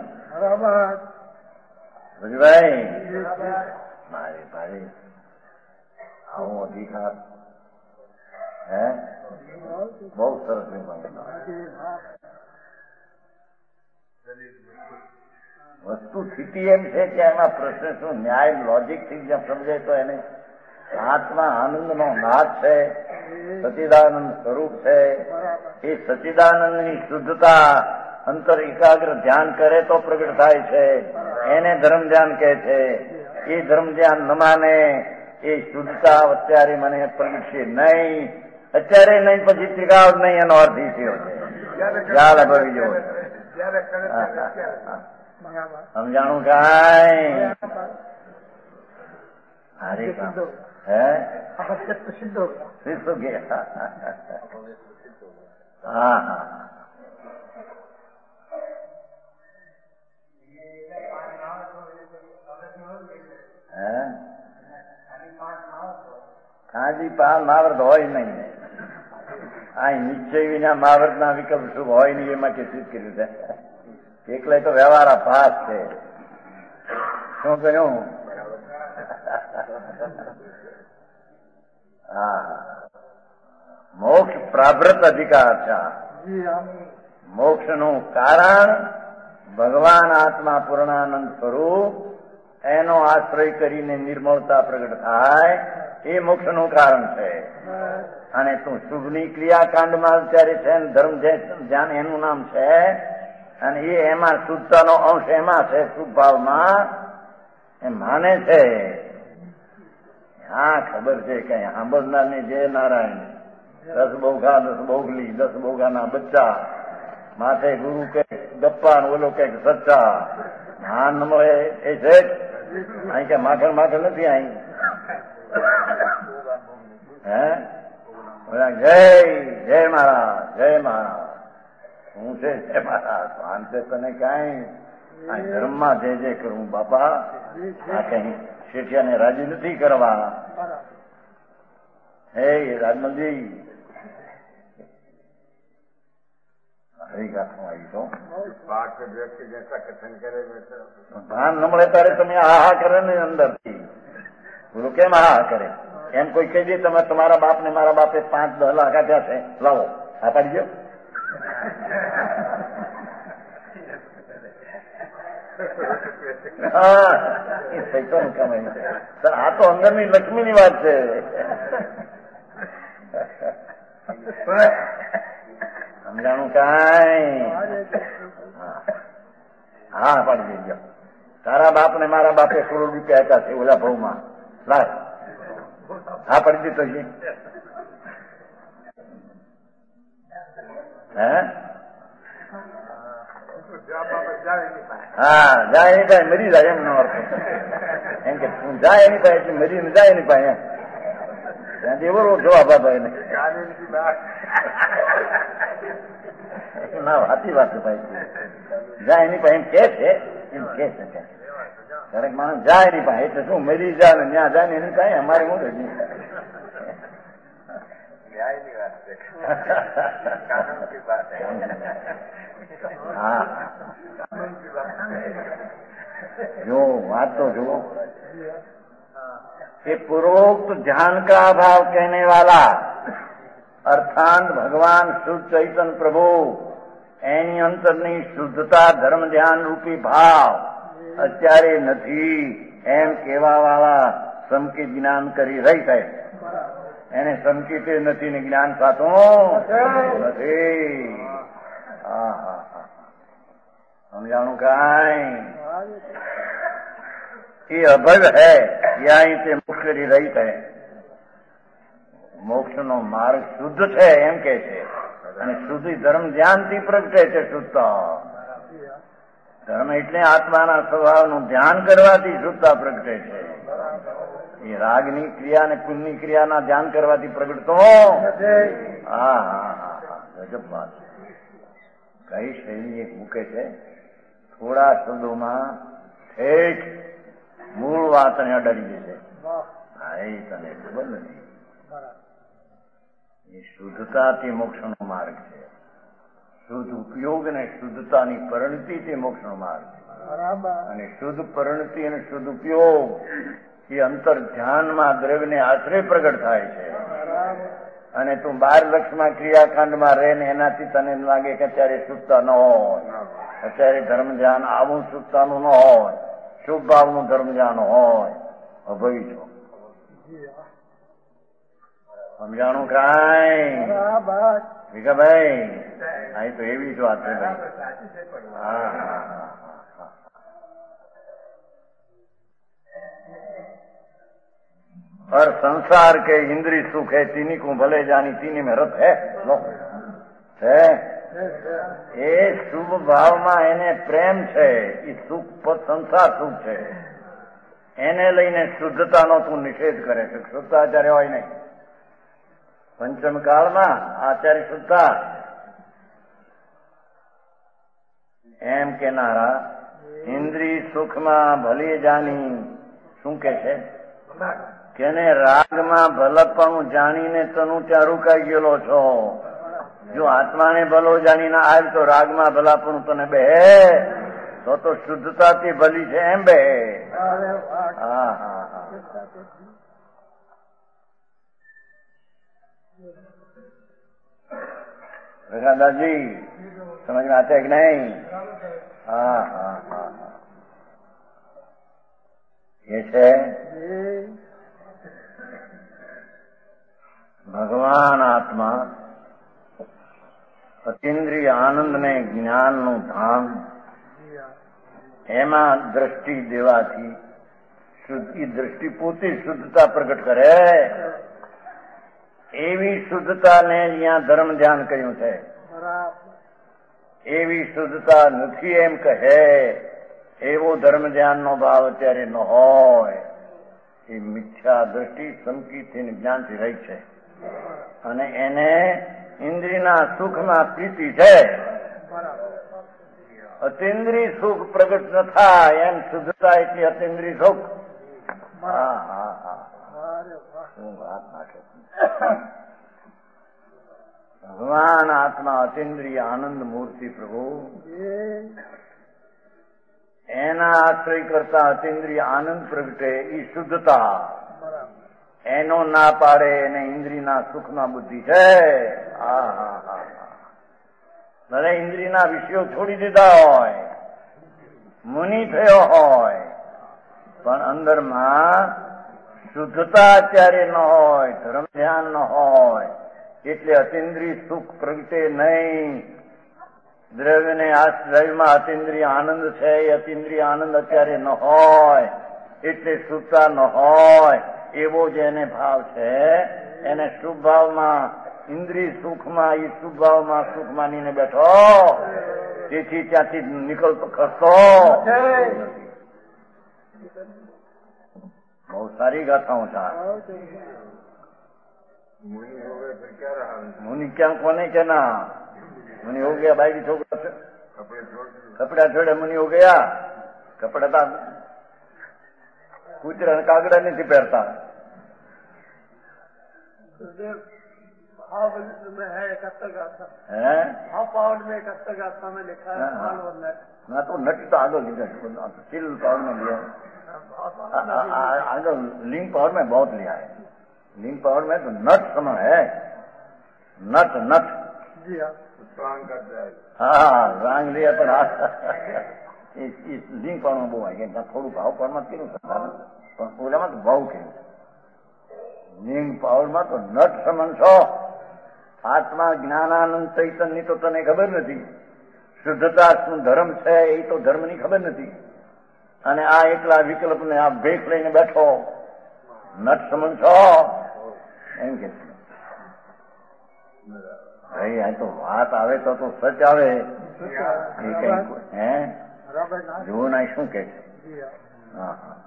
ભજભાઈ મારે ભાઈ આવો અધિકાર હે બહુ સરસ વસ્તુ સ્થિતિ એમ છે કે એમાં પ્રશ્ન શું ન્યાય લોજિક થી જેમ સમજાય તો એને આત્મા આનંદ નો નાદ છે, સચિદાનંદ સ્વરૂપ છે. એ સચિદાનંદ ની શુદ્ધતા અંતર એકાગ્ર ધ્યાન કરે તો પ્રગટ થાય છે. એને ધર્મ ધ્યાન કહે છે. એ ધર્મ ધ્યાન ન માને એ શુદ્ધતા અત્યારે મને પ્રગટશે નહીં, અત્યારે નહીં, પછી ત્રિકાળ નહીં, એનો અર્થ એ થયો છે. ખ્યાલ ભરી જવો સમજાણું કાંઈ હારે હે હા હા ખાલી પા મહાવર્ત હોય નહીં. આ નિશ્ચય વિના મહાવર્ત ના વિકલ્પ શુભ હોય નહીં એ માટે સિદ્ધ કર્યું છે. એકલે તો વ્યવહાર ભાસ છે. શું કહ્યું? હા મોક્ષ પ્રાભૃત અધિકાર છે. મોક્ષ નું કારણ ભગવાન આત્મા પૂર્ણાનંદ સ્વરૂપ એનો આશ્રય કરીને નિર્મળતા પ્રગટ થાય એ મોક્ષ નું કારણ છે. અને તું શુભની ક્રિયાકાંડમાં અત્યારે છે, ધર્મ ધ્યાન એનું નામ છે, અને એ એમાં શુદ્ધતાનો અંશ એમાં છે, શુભ ભાવમાં એ માને છે. હા ખબર છે કઈ સાંભળનાર ને જય નારાયણ, દસ બોઘા દસ બોગલી દસ બોઘા ના બચ્ચા, માથે ગુરુ કે ગપ્પા ઓલો કે સચ્ચા, હા ન મળે એ છે. અહીં કે માખણ માખણ નથી અહીં. હે જય જય મહારાજ જય મહારાજ હું છે જય મહારાજ આંતે તને કઈ આ ધર્મમાં જય જય કરું બાપા. આ કઈ શેઠિયાને રાજી નથી કરવા. હે રાજમલજી હરિગાથું આવી તો ભાન ન મળે ત્યારે તમે આ હા કરે ને અંદરથી બોલો કેમ હા કરે એમ કોઈ કહી દે તમે તમારા બાપ ને મારા બાપે પાંચ દસ લાખ આપ્યા છે લાવો હા પાડી દો. હા એ સૈતાનું કામ છે સર. આ તો અંદરની લક્ષ્મી ની વાત છે. સમજાણું કાંઈ? હા પાડી દેજો. તારા બાપ ને મારા બાપે કરોડ રૂપિયા આપ્યા છે ઓલા ભાવમાં લાખ. હા પડી દીધો છે. હે હા જાય એની પાસે મરી જાય એમ નો અર્થ એમ કે તું જાય એની પાસે એટલે મરીને જાય એની પાસે એમ. ત્યાંથી એવો જવાબ આપો એને. ના સાચી વાત છે ભાઈ. જાય એની પાસે એમ કે છે એમ કે છે દરેક માણસ જાય એની પાસે એટલે શું મરી જાય ને ત્યાં જાય ને એની પાસે અમારે શું રહી. હા જો વાત तो जो ये पूर्वोक्त ध्यान का अभाव कहने वाला अर्थात भगवान शुद्ध चैतन्य प्रभु एनी अंतરની શુદ્ધતા ધર્મ ધ્યાન રૂપી ભાવ અત્યારે નથી એમ કહેવા વાળા સંકેત જ્ઞાન કરી રહી છે. એને સંકેત નથી ને જ્ઞાન સાચું નથી. હા હા હા સમજાણું કાંઈ? ये अभय है यहाँ से मुक्त કરી રહી છે. મોક્ષ નો માર્ગ શુદ્ધ છે એમ કે છે. અને શુદ્ધ ધર્મ ધ્યાનથી પ્રગટે છે. શુદ્ધતા ધર્મ એટલે આત્માના સ્વભાવનું ધ્યાન કરવાથી શુદ્ધતા પ્રગટે છે. એ રાગની ક્રિયા અને પુણ્યની ક્રિયાના ધ્યાન કરવાથી પ્રગટતો. હા હા હા હા ગજબ વાત. કઈ શૈલી એક મૂકે છે થોડા શબ્દોમાં ઠેઠ મૂળ વાતને અડાડી દે છે. હા એ તને ખબર નથી. એ શુદ્ધતાથી મોક્ષનો માર્ગ છે. શુદ્ધ ઉપયોગ અને શુદ્ધતાની પરિણતિ તે મોક્ષનો માર્ગ છે. અને શુદ્ધ પરિણતિ અને શુદ્ધ ઉપયોગ એ અંતર ધ્યાનમાં દ્રવ્યને આશ્રય પ્રગટ થાય છે. અને તું બાર લક્ષમાં ક્રિયાકાંડમાં રહે ને એનાથી તને લાગે કે અત્યારે શુદ્ધતા ન હોય, અત્યારે ધર્મ ધ્યાન આવું શુદ્ધતાનું ન હોય, શુભ ભાવનું ધર્મ ધ્યાન હોય, અભય છો. સમજાણું કાંઈ ભીખાભાઈ? અહીં તો એવી જ વાત છે ભાઈ. હા હા હા. और संसार के इंद्रिय सुख है तीनी को भले जानी तीनी में रत है लो है એ શુભ ભાવમાં એને પ્રેમ છે, એ સુખ સંસાર સુખ છે, એને લઈને શુદ્ધતાનો તું નિષેધ કરે છે. શુદ્ધતા આચાર્ય હોય નહીં. પંચમ કાળમાં આચાર્ય શુદ્ધતા એમ કેનારા ઇન્દ્રિય સુખમાં ભલી જાની શું કે છે કે ને રાગમાં ભલપણું જાણીને તનું ત્યાં રૂકાઈ ગયેલો છો. જો આત્માને ભલો જાણીને આવ તો રાગમાં ભલાપણું તને બે તો તો શુદ્ધતાથી ભલી છે એમ બે. હા હા હા. દાદાજી સમજ માં આતે કે નહીં? હા હા હા હા. એ છે ભગવાન આત્મા અતિન્દ્રિય આનંદ ને જ્ઞાનનું ધામ, એમાં દ્રષ્ટિ દેવાથી શુદ્ધ દ્રષ્ટિ પોતે શુદ્ધતા પ્રગટ કરે. એવી શુદ્ધતાને અહીંયા ધર્મ ધ્યાન કહ્યું છે. એવી શુદ્ધતા નથી એમ કહે એવો ધર્મ ધ્યાનનો ભાવ અત્યારે ન હોય. એ મિથ્યા દ્રષ્ટિ સંકિતથી જ્ઞાનથી રહી છે અને એને ઇન્દ્રિયના સુખમાં પ્રીતિ છે. અતિન્દ્રિય સુખ પ્રગટ ન થાય એમ શુદ્ધતા એટલી અતિન્દ્રિય સુખ. હા હા હા. શું વાત નાખે. ભગવાન આત્મા અતિન્દ્રિય આનંદ મૂર્તિ પ્રભુ, એના આશ્રય કરતા અતિન્દ્રિય આનંદ પ્રગટે એ શુદ્ધતા. એનો ના પાડે એને ઇન્દ્રિયના સુખમાં બુદ્ધિ છે. હા હા હા. ભલે ઇન્દ્રિયના વિષયો છોડી દીધા હોય, મુનિ થયો હોય, પણ અંદરમાં શુદ્ધતા અત્યારે ન હોય, ધર્મ ધ્યાન ન હોય, એટલે અતિન્દ્રિય સુખ પ્રગટે નહીં. દ્રવ્યને આ દ્રવ્યમાં અતિન્દ્રિય આનંદ છે, એ અતિન્દ્રિય આનંદ અત્યારે ન હોય, એટલે શુદ્ધતા ન હોય. એવો જેને ભાવ છે એને શુભ ભાવમાં ઇન્દ્રિય સુખમાં એ શુભ ભાવમાં સુખ માનીને બેઠો, તેથી ત્યાંથી નીકળતો ખસતો. બહુ સારી ગાથાઓ છે. मुनि क्या कोने के ना मुनि हो गया भाई की छोकरा से कपड़ा छोड़े मुनि हो गया. कपड़ा था कूतरा कागड़ा नहीं थी पहनता. ना तो नट तो आगे लिया चिल पावर में लिया, आगे लिंग पावर में बहुत लिया है. लिंग पावर में तो नट समय है. नट नट हाँ रांग लिया पर लिंग पावर में बહુ આવી ગયા. થોડું ભાવ પાવરમાં કેવું પણ ઓલામાં તો બહુ કેવું. લિંગ પાવરમાં તો નટ સમાન છો. આત્મા જ્ઞાનાનંદ ચૈતન્ય તો તને ખબર નથી. શુદ્ધતા શું ધર્મ છે એ તો ધર્મની ખબર નથી. અને આ એકલા વિકલ્પને આ ભેખ લઈને બેઠો નટ સમન છો એમ કે ભાઈ. આ તો વાત આવે તો તો સચ આવે. એ કઈ હે જોવું ના શું કે છે. હા હા.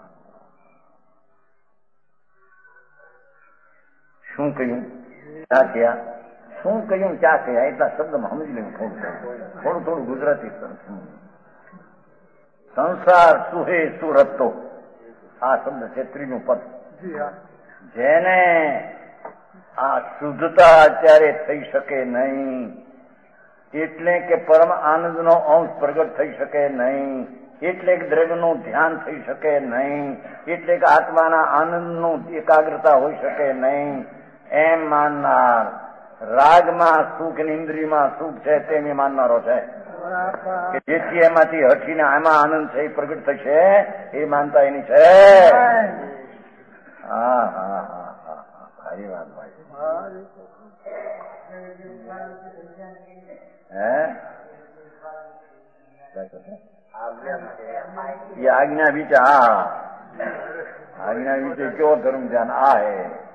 શું કહ્યું ક્યાં કયા શું કહ્યું ક્યાં કયા એટલા શબ્દમાં સમજી લેવું. થોડું થોડું થોડું ગુજરાતી. સંસાર સુહે સુરતો આ શબ્દ છે ત્રીજું પદ. જેને આ શુદ્ધતા અત્યારે થઈ શકે નહીં, એટલે કે પરમ આનંદનો અંશ પ્રગટ થઈ શકે નહીં, એટલે કે દ્રવ્યનું ધ્યાન થઈ શકે નહીં, એટલે કે આત્માના આનંદનું એકાગ્રતા હોઈ શકે નહીં, એમ માનનાર, રાગમાં સુખ ને ઇન્દ્રિયમાં સુખ છે તેમ એ માનનારો છે કે જેથી એમાંથી હટીને આમાં આનંદ છે એ પ્રગટ થશે એ માનતા એની છે. હા હા હા હા સારી વાત ભાઈ. હે એ આજ્ઞા વિશે, હા આજ્ઞા વિશે કયો ધર્મ ધ્યાન આ હે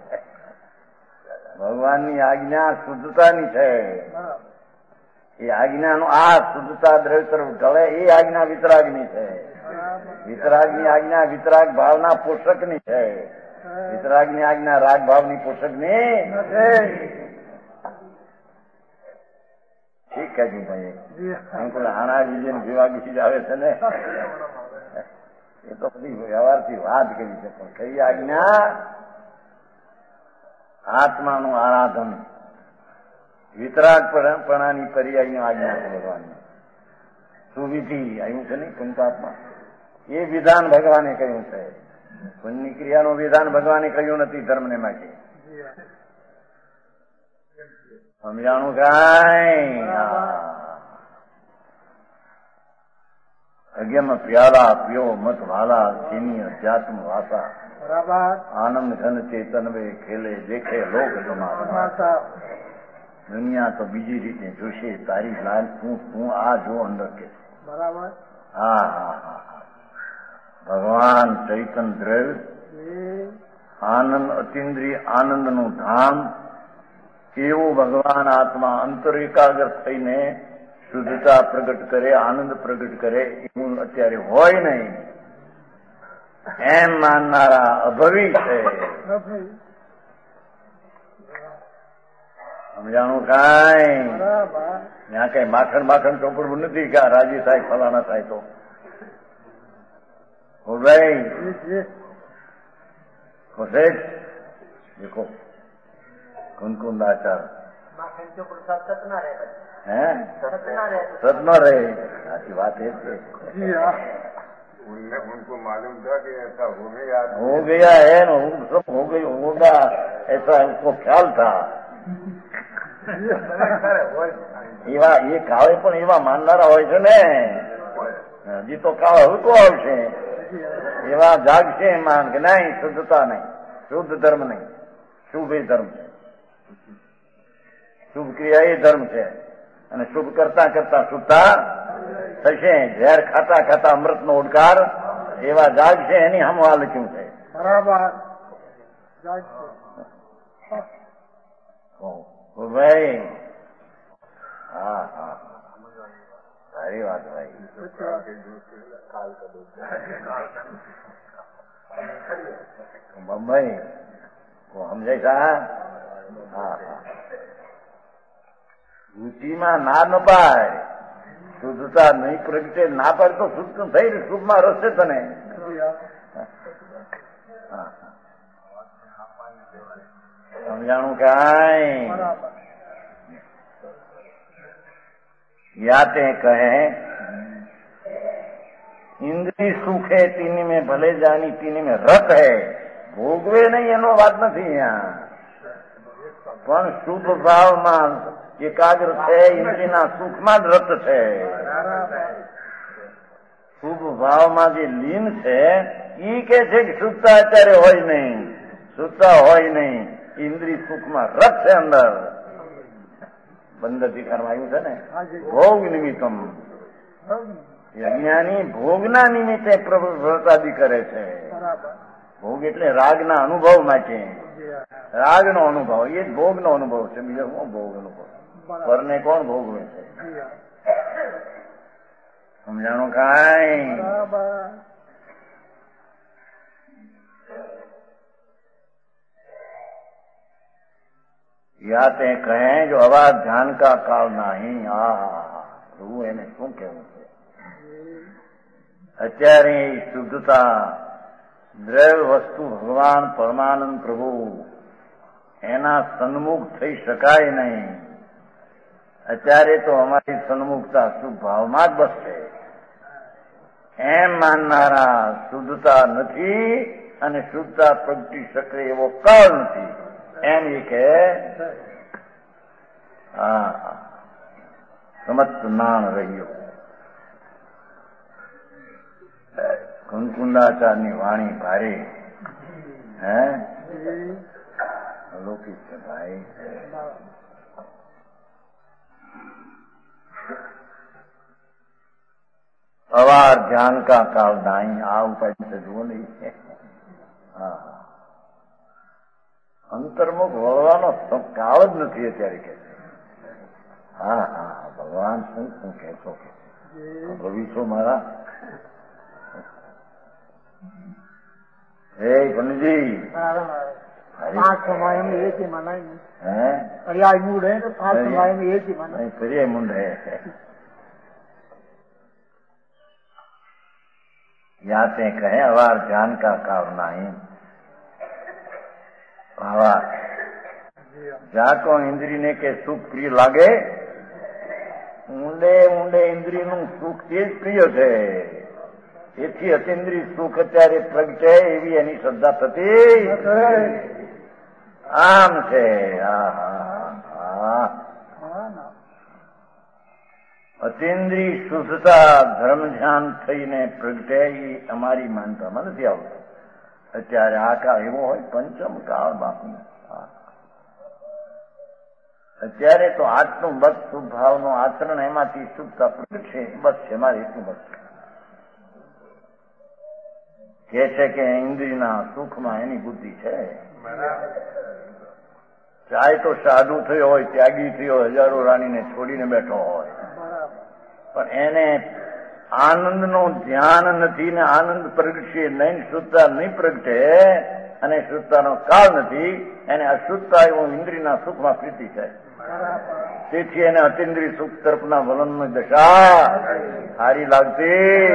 ભગવાનની આજ્ઞા શુદ્ધતાની છે. એ આજ્ઞાનું આ શુદ્ધતા દ્રવ્ય તરફ ઢળે એ આજ્ઞા વિતરાગની છે. વિતરાગની આજ્ઞા વિતરાગ ભાવના પોષકની છે. વિતરાગની આજ્ઞા રાગ ભાવની પોષકની ઠીક કહ્યું ભાઈ. અંકુલ હાણા વિજય વિવાગી આવે છે ને એ તો બધી વ્યવહારથી વાત કરી છે પણ કઈ આજ્ઞા? આત્માનું આરાધન વિતરાગપણાની પર્યાયની આજ્ઞા છે ભગવાનની. સુવિધિ આવ્યું છે ને પુંતાત્મા એ વિધાન ભગવાને કહ્યું છે. પુણ્યની ક્રિયાનું વિધાન ભગવાને કહ્યું નથી ધર્મને માટે. સમજાણું કાંઈ? અજ્ઞામાં પ્યાલા પ્યો મત વાલા ચીની અધ્યાત્મ વાસા આનંદ ઘન ચેતન વે ખેલે દેખે લોક તમારા. દુનિયા તો બીજી રીતે જોશે તારી લાલ તું તું આ જો અંદર કે બરાબર. હા હા હા ભગવાન ચૈતન દ્રવ્ય આનંદ અતિન્દ્રિય આનંદ નું ધામ એવું ભગવાન આત્મા અંતર એકાગ્ર થઈને શુદ્ધતા પ્રગટ કરે આનંદ પ્રગટ કરે એવું અત્યારે હોય નહીં એમ માનનારા અભવી છે. સમજાણું કાંઈ? ત્યાં કઈ માખણ માખણ ચોપડવું નથી કે રાજી થાય ફલાણા થાય તો ભાઈ ખુશે દેખો કુનકુંદાચાર હે સત ન રહે. સાચી વાત એ છે. उनको मालूम था कि ऐसा हो गया हो गया है ना सब हो गई होगा ऐसा हमको ख्याल था. એવા એ કાવે પણ એવા માનનારા હોય છે ને હજી તો કાવે હલકો આવશે એવા જાગશે માન કે નહીં શુદ્ધતા નહીં શુદ્ધ ધર્મ નહીં શુભ એ ધર્મ છે. શુભ ક્રિયા એ ધર્મ છે અને શુભ કરતા કરતા શુદ્ધતા થશે. ઝેર ખાતા ખાતા અમૃત નો ઉડકાર એવા જાગશે એની હમવા લખ્યું છે. બરાબર ભાઈ. હા હા સારી વાત ભાઈ. બંબઈ સમજાય સા? હા હા રુચિમાં ના ન પાય શુદ્ધતા નહીં પ્રગટે ના પાડે તો શુદ્ધ થઈ ને શુભમાં રસ્તે તને. સમજાણું કાંઈ? याते कहे इंद्री सुख है तीनी में भले जानी तीनी में रत है ભોગવે નહીં એનો વાત નથી અહીંયા પણ શુભ ભાવમાં એકાગ્ર છે ઇન્દ્રિયના સુખમાં જ રત છે. શુભ ભાવમાં જે લીન છે ઈ કે છે કે શુદ્ધતા અત્યારે હોય નહીં શુદ્ધતા હોય નહીં ઇન્દ્રિય સુખમાં રત છે અંદર. બંદર શિખરમાં આવ્યું છે ને ભોગ નિમિત્તમ અજ્ઞાની ભોગના નિમિત્તે પ્રવૃત્તિ કરે છે. ભોગ એટલે રાગના અનુભવ માટે રાગનો અનુભવ એ જ ભોગનો અનુભવ છે. બીજો શું ભોગ અનુભવ? પરને કોણ ભોગવે છે? સમજાણું કાંઈ? યાતે કહે જો અવાજ ધ્યાન કા કાળ નહીં. આ પ્રભુ એને શું કેવું છે? અત્યારે શુદ્ધતા દ્રવ્ય વસ્તુ ભગવાન પરમાનંદ પ્રભુ એના સન્મુખ થઈ શકાય નહીં. અત્યારે તો અમારી સન્મુખતા શુભ ભાવમાં જ બસશે એમ માનનારા શુદ્ધતા નથી અને શુદ્ધતા પ્રગટી શકે એવો કાળ નથી એમ એ કે હા સમત નાણ રહ્યો. કુંકુંડાચારની વાણી ભારે હે અલૌકિક છે ભાઈ. અવાર ધ્યાન કા કાળ નાઈ આ ઉપાય જુઓ નહીં. હા અંતર્મુખ વળવાનો કાળ જ નથી અત્યારે કે. હા હા ભગવાન શું શું કહેશો કે ભવિષ્ય મારા. હે ગણજી ફરી મુંડ હે याते कहे अवार जान का काव नहीं भावा जाको इंद्री ने के सुख प्रिय लागे ઊંડે ઊંડે ઇન્દ્રિય નું સુખ તે જ પ્રિય છે. એથી અતિન્દ્રિય સુખ અત્યારે પ્રગટે એવી એની શ્રદ્ધા થતી આમ છે. અતિન્દ્રિય શુદ્ધતા ધર્મ ધ્યાન થઈને પ્રગટે એ અમારી માનતામાં નથી આવતું. અત્યારે આ કાળ એવો હોય પંચમ કાળ બાપુ. અત્યારે તો આટલું બસ શુભભાવનું આચરણ એમાંથી શુદ્ધતા પ્રગટ છે. બસ છે મારે એટલું બસ કે છે કે ઇન્દ્રિયના સુખમાં એની બુદ્ધિ છે. ચાહે તો સાધુ થયો હોય, ત્યાગી થયો, હજારો રાણીને છોડીને બેઠો હોય, પણ એને આનંદનું ધ્યાન નથી ને આનંદ પ્રગટશે નહીં, શુદ્ધતા નહીં પ્રગટે અને શુદ્ધતાનો કાળ નથી. એને અશુદ્ધતા એવું ઇન્દ્રિયના સુખમાં પ્રીતિ છે. તેથી એને અતિન્દ્રિય સુખ તરફના વલણની દશા સારી લાગતી.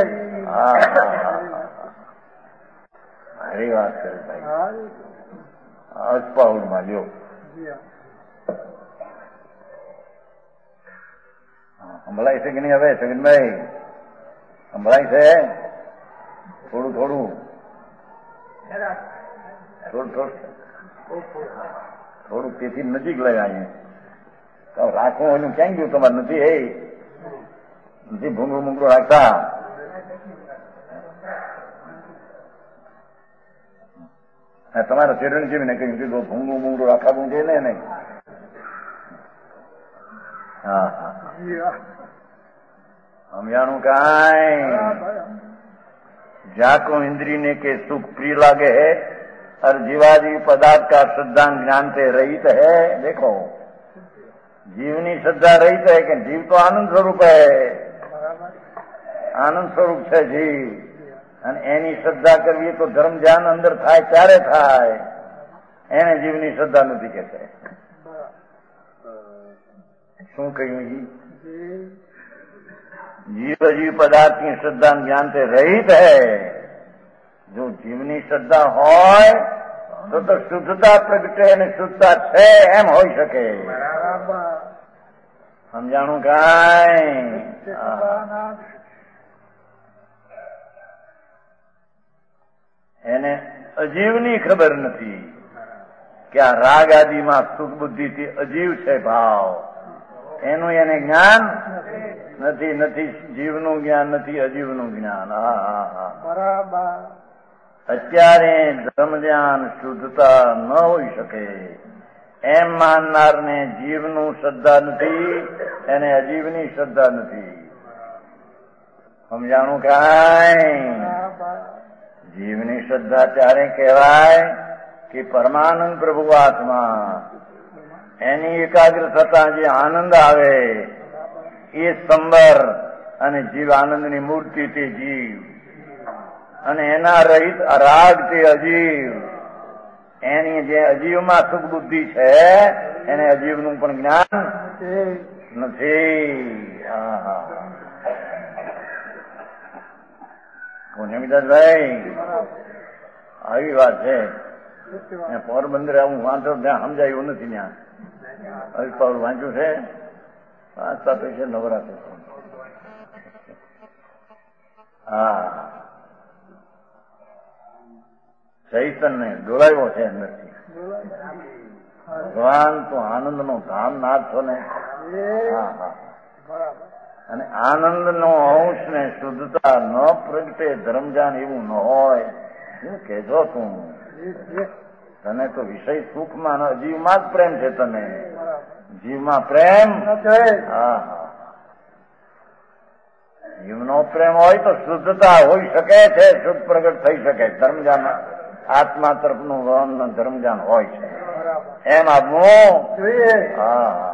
સારી વાત કરે ભાઈ. અસ્પાઉડમાં લ્યો સંભળાય છે કે નહીં? હવે સગનભાઈ સંભળાય છે? થોડું થોડું થોડું થોડું થોડું તેથી નજીક લગાવીએ. રાખવું એનું ક્યાં ગયું તમારે? નથી હે નથી ભૂંગળું મૂંગળું રાખતા. હા તમારા ચેરણ જેવી ને કહ્યું કીધું ભૂંગળું મૂંગળું રાખવું છે ને નહીં. હા હા સમજાણું કાંઈ? जाको इंद्री ने के सुख प्रिय लागे है और जीवाजी पदार्थ का श्रद्धा ज्ञान से रहित है. देखो जीवनी श्रद्धा रहित है कि जीव तो आनंद स्वरूप है, आनंद स्वरूप है जीव. અને એની શ્રદ્ધા કરવી તો ધર્મ ધ્યાન અંદર થાય ત્યારે થાય. એને જીવની શ્રદ્ધા નથી કે છે. શું કહ્યું? जीव जीव पदार्थ की श्रद्धा ज्ञान से रहित है. जो जीवनी श्रद्धा होय तो तो शुद्धता प्रगटे અને શુદ્ધતા છે એમ હોઈ શકે. સમજાણું કાંઈ? એને અજીવની ખબર નથી કે આ રાગ આદિમાં સુખ બુદ્ધિથી અજીવ છે ભાવ. એનું એને જ્ઞાન નથી. નથી જીવનું જ્ઞાન નથી, અજીવનું જ્ઞાન. હા હા હા બરાબર. અત્યારે ધર્મ ધ્યાન શુદ્ધતા ન હોઈ શકે એમ માનનારને જીવનું શ્રદ્ધા નથી, એને અજીવની શ્રદ્ધા નથી. સમજાણું કાંઈ? જીવની શ્રદ્ધા ત્યારે કહેવાય કે પરમાનંદ પ્રભુ આત્મા એની એકાગ્ર થતા જે આનંદ આવે એ સંબર અને જીવ આનંદની મૂર્તિ તે જીવ અને એના રહિત રાગ તે અજીવ. એની જે અજીવમાં સુખ બુદ્ધિ છે એને અજીવનું પણ જ્ઞાન નથી. પુણ્યમિદાસભાઈ આવી વાત છે. પોરબંદર આવું વાંચો ત્યાં સમજાયું નથી. ત્યાં અલ્પાવડ વાંચ્યું છે. વાંચતા તો છે નવરાત્ર. હા ચૈતન્ય ડોલાવ્યો છે અંદરથી. ભગવાન તો આનંદ નો ધામ નાથ છો ને. હા હા. અને આનંદ નો અંશ ને શુદ્ધતા ન પ્રગટે ધર્મજાન એવું ન હોય. શું કેજો તું? તને તો વિષય સુખમાં જીવમાં જ પ્રેમ છે. તને જીવમાં પ્રેમ. હા હા. જીવનો પ્રેમ હોય તો શુદ્ધતા હોઈ શકે છે, શુદ્ધ પ્રગટ થઈ શકે. ધર્મજાન આત્મા તરફનું વહન ધર્મજાન હોય છે. એમ આપવું જોઈએ. હા હા.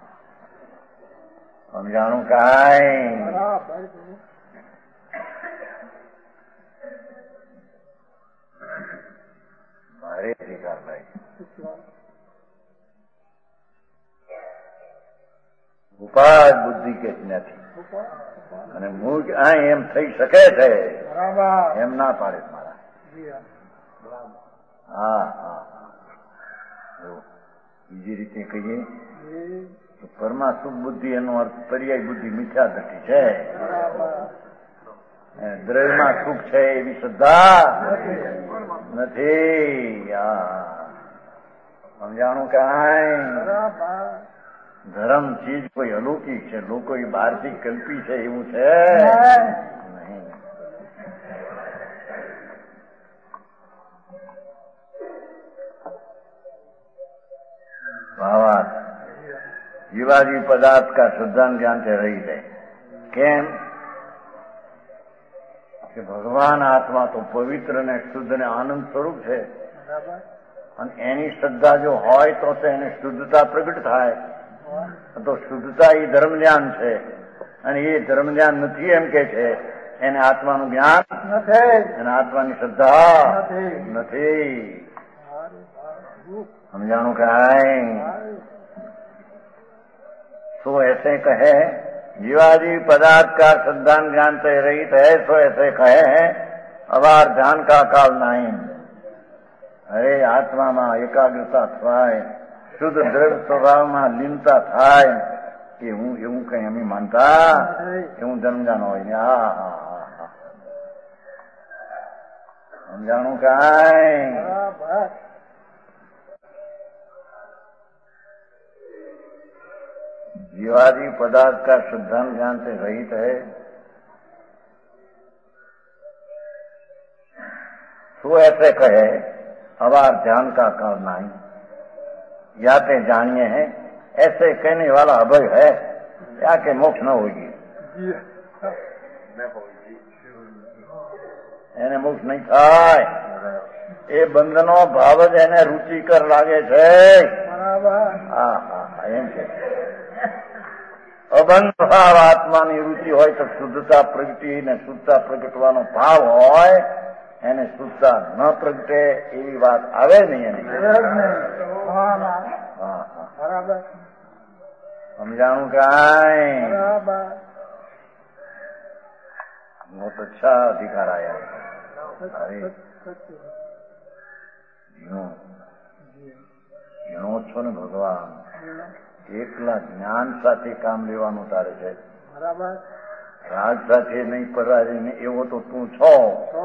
સમજાણું કાંઈ? મારે અધિકાર નહીં. ઉપાય બુદ્ધિ કે નથી. અને મૂળ આ એમ થઈ શકે છે એમ ના પાડે મારા. હા હા. બીજી રીતે કહીએ તો પરમાસુખ બુદ્ધિ એનો અર્થ પર્યાય બુદ્ધિ મિથ્યા દ્રષ્ટિ છે. દ્રવ્યમાં સુખ છે એવી શ્રદ્ધા નથી. સમજાણું કાંઈ? ધર્મ ચીજ કોઈ અલૌકિક છે, લોકો બહારથી કલ્પી છે એવું છે નહીં. ભાવાર્થ જીવાજી પદાર્થ કા શુદ્ધાન જ્ઞાન से रहित है. કેમ કે ભગવાન આત્મા તો પવિત્ર ને શુદ્ધ ને આનંદ સ્વરૂપ છે. અને એની શ્રદ્ધા જો હોય તો એને શુદ્ધતા પ્રગટ થાય. તો શુદ્ધતા એ ધર્મ જ્ઞાન છે. અને એ ધર્મ જ્ઞાન નથી એમ કે છે એને આત્માનું જ્ઞાન નથી, એને આત્માની શ્રદ્ધા નથી. समझाणु काई सो ऐसे कहे जीवाजी पदार्थ का श्रद्धान ज्ञान से रहित है, सो ऐसे कहे अवार ध्यान का काल नहीं. अरे आत्मा में एकाग्रता थाय, शुद्ध દ્રઢ સ્વભાવમાં લીનતા થાય કે હું એવું કઈ અમે માનતા એવું ધર્મજાન હોય ને. હા હા હા સમજાણું કાંઈ? जीवादि पदार्थ का शुद्धान ज्ञान से रहित है, सो ऐसे कहे अवार ध्यान का काल नहीं. याते जानिए हैं ऐसे कहने वाला अभय है या के मोक्ष न होगी. એને મોક્ષ નહીં થાય. એ બંધનો ભાવ જ એને રુચિકર લાગે છે. હા હા એમ છે. અબંધ ભાવ આત્માની રુચિ હોય તો શુદ્ધતા પ્રગટી ને શુદ્ધતા પ્રગટવાનો ભાવ હોય એને શુદ્ધતા ન પ્રગટે એવી વાત આવે નહીં એની. સમજાણું કાંઈ? बहुत अच्छा अधिकार आया है. अरे ઝીણો છો ને ભગવાન, એકલા જ્ઞાન સાથે કામ લેવાનું તારે છે. રાગ સાથે નહીં પરારી એવો તો તું છો.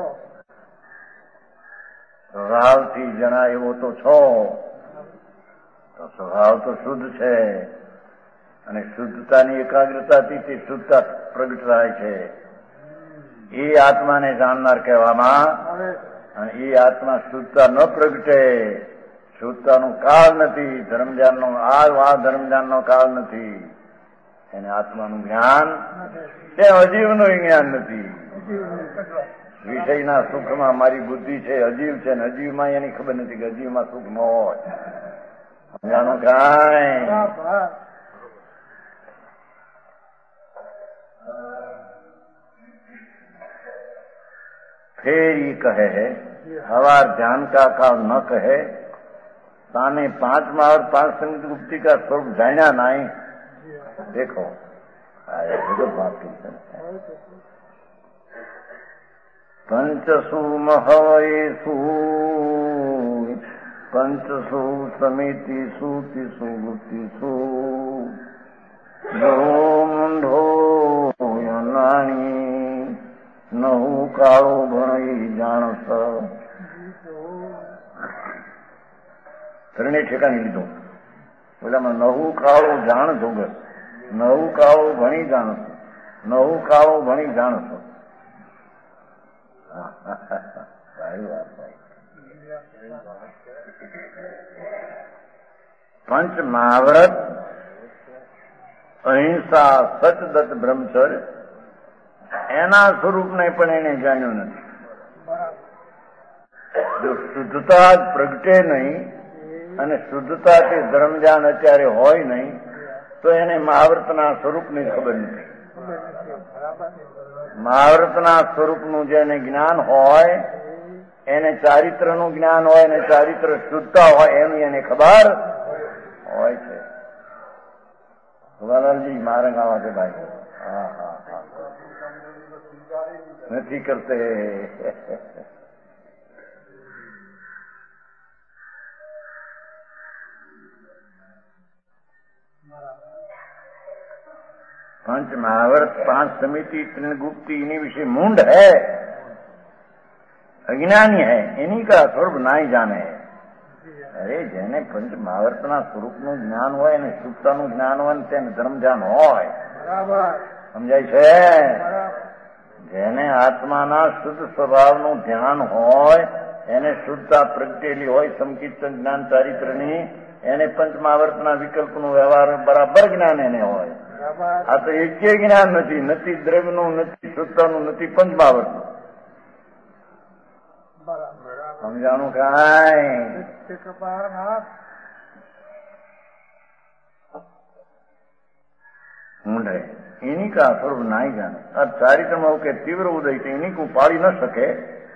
સ્વભાવથી જણા એવો તો છો. તો સ્વભાવ તો શુદ્ધ છે અને શુદ્ધતાની એકાગ્રતાથી તે શુદ્ધતા પ્રગટ થાય છે. એ આત્માને જાણનાર કહેવામાં. અને એ આત્મા શુદ્ધતા ન પ્રગટે, શુદ્ધતાનો કાળ નથી, ધર્મજ્ઞાનનો આ આ ધર્મજ્ઞાનનો કાળ નથી. એને આત્માનું જ્ઞાન તે અજીવનું જ્ઞાન નથી. વિષયના સુખમાં મારી બુદ્ધિ છે અજીવ છે ને અજીવમાં એની ખબર નથી કે અજીવમાં સુખ ન હોય. સમજાણું કાંઈ? फिर ये कहे हवार ध्यान का काल न कहे ताने पांचवा और पांच संगत गुप्ती का स्वरूप जाना नहीं. देखो बात पंचसु महवयेषु पंचसु समितिषु तिषु गुप्तिषु मुंढो नाणी નહુ કાળો ભણી જાણસ. ત્રણે ઠેકાણી લીધું. પેલામાં નવું કાળું જાણતું કે નવું કાળું ભણી જાણશું, નવું કાળું ભણી જાણશું. સારી વાત ભાઈ. પંચ મહાવ્રત, અહિંસા, સચદત્ત બ્રહ્મચર્ય, એના સ્વરૂપને પણ એને જાણ્યું નથી. જો શુદ્ધતા જ પ્રગટે નહીં અને શુદ્ધતાથી ધર્મજાન અત્યારે હોય નહીં તો એને મહાવ્રતના સ્વરૂપની ખબર નથી. મહાવ્રતના સ્વરૂપનું જેને જ્ઞાન હોય એને ચારિત્રનું જ્ઞાન હોય અને ચારિત્ર શુદ્ધતા હોય એની એને ખબર હોય છે. ગોપાલાલજી મારે ગાવા છે ભાઈ. હા હા હા નથી કરતે. पंच महाव्रत, पांच समिति, त्रिगुप्ती, इन्हीं विषय मूंड है, अज्ञानी है, इन्हीं का स्वरूप ना ही जाने. अरे जेने पंच महाव्रतना स्वरूपનું જ્ઞાન હોય અને શુદ્ધતાનું જ્ઞાન હોય તેને ધર્મ ધ્યાન હોય. સમજાય છે? જેને આત્માના શુદ્ધ સ્વભાવનું ધ્યાન હોય, એને શુદ્ધતા પ્રગટેલી હોય, સમકીર્તન જ્ઞાન ચારિત્રની, એને પંચ મહાવ્રતના વિકલ્પનું વ્યવહાર બરાબર જ્ઞાન એને હોય. આ તો એક જ્ઞાન નથી, નથી દ્રવ્યનું, નથી શુદ્ધતાનું, નથી પંચ મહાવ્રતનું. સમજાણું કાંઈ? ઊંડે इन्हीं का स्वरूप ना ही जाने. अब चारित्र में के तीव्र उदय थे इन्हीं को पाड़ी न सके,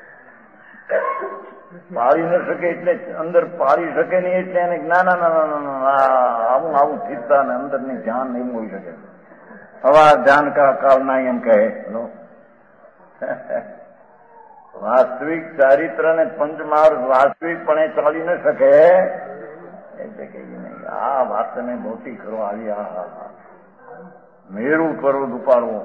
પાળી ન શકે એટલે અંદર પાળી શકે નહીં એટલે એને ના ના ના આવું આવું થીતા ને અંદર ની ધ્યાન નહીં હોઈ શકે. હવા ધ્યાન કા કાળ ના એમ કહે. વાસ્તવિક ચારિત્ર ને પંચમહાવ્રત વાસ્તવિકપણે ચાલી ન શકે એટલે કે નહીં આ વાતને મોટી કરો આવી. આ મેરું પર્વત ઉપાડવું.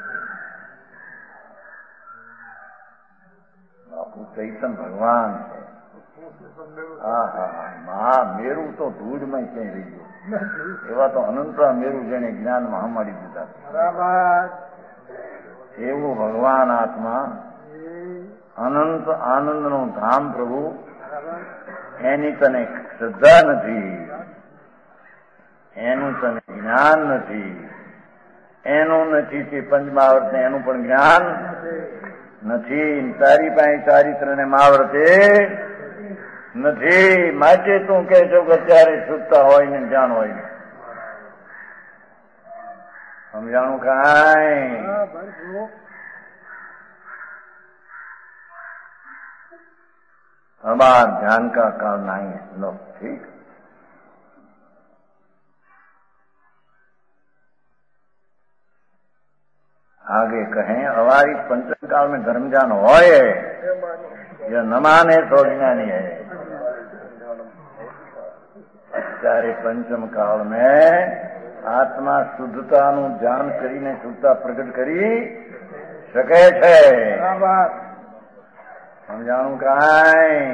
બાપુ ચૈતન ભગવાન છે. હા હા મહા મેરું તો ધૂળમાં ક્યાંય રહી ગયું. એવા તો અનંત મેરું જેને જ્ઞાન મહામારી દીધા. એવું ભગવાન આત્મા અનંત આનંદ નું ધામ પ્રભુ, એની તને શ્રદ્ધા નથી, એનું તને જ્ઞાન નથી, એનું નથી તે પંચમહાવ્રત ને એનું પણ જ્ઞાન નથી. તારી પાસે ચારિત્ર ને મહાવ્રતે નથી. માટે તું કે છો કે અત્યારે શુદ્ધતા હોય ને જ્ઞાન હોય ને. સમજાણું કાંઈ? हमार ध्यान का काल नहीं है. लो ठीक. आगे कहें हमारी पंचम काल में धर्म ज्ञान होए या न माने तो ज्ञानी है. ત્યારે પંચમ કાળ में આત્મા શુદ્ધતાનું ધ્યાન કરીને શુદ્ધતા પ્રગટ કરી શકે છે. સમજાણું કાંઈ?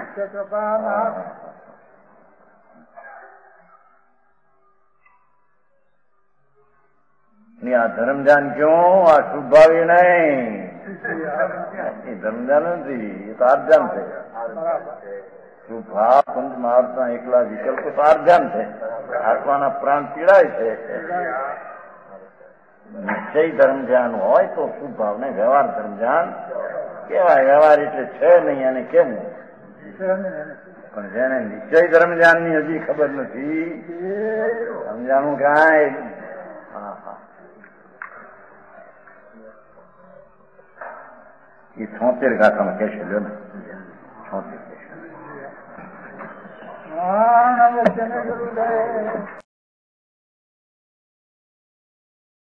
આ ધર્મ ધ્યાન ક્યું? આ શુભાવી નહીં. એ ધર્મ ધ્યાન નથી, એ તો આધ્યાન છે. શુભા પંચમહાવ્રતના એકલા વિકલ્પ તો આધ્યાન છે. આત્માના પ્રાણ પીડાય છે. નિશ્ચય ધર્મ ધ્યાન હોય તો શુભ ભાવને વ્યવહાર ધર્મ ધ્યાન કેવાય. વ્યવહાર એટલે છે નહીં અને કેમ. પણ જેને નિશ્ચય ધર્મ ધ્યાન ની હજી ખબર નથી, સમજાણું કાંઈ? હા હા એ છોતેર ગાથામાં કહેશે. લો ને છોતેર કહેશે.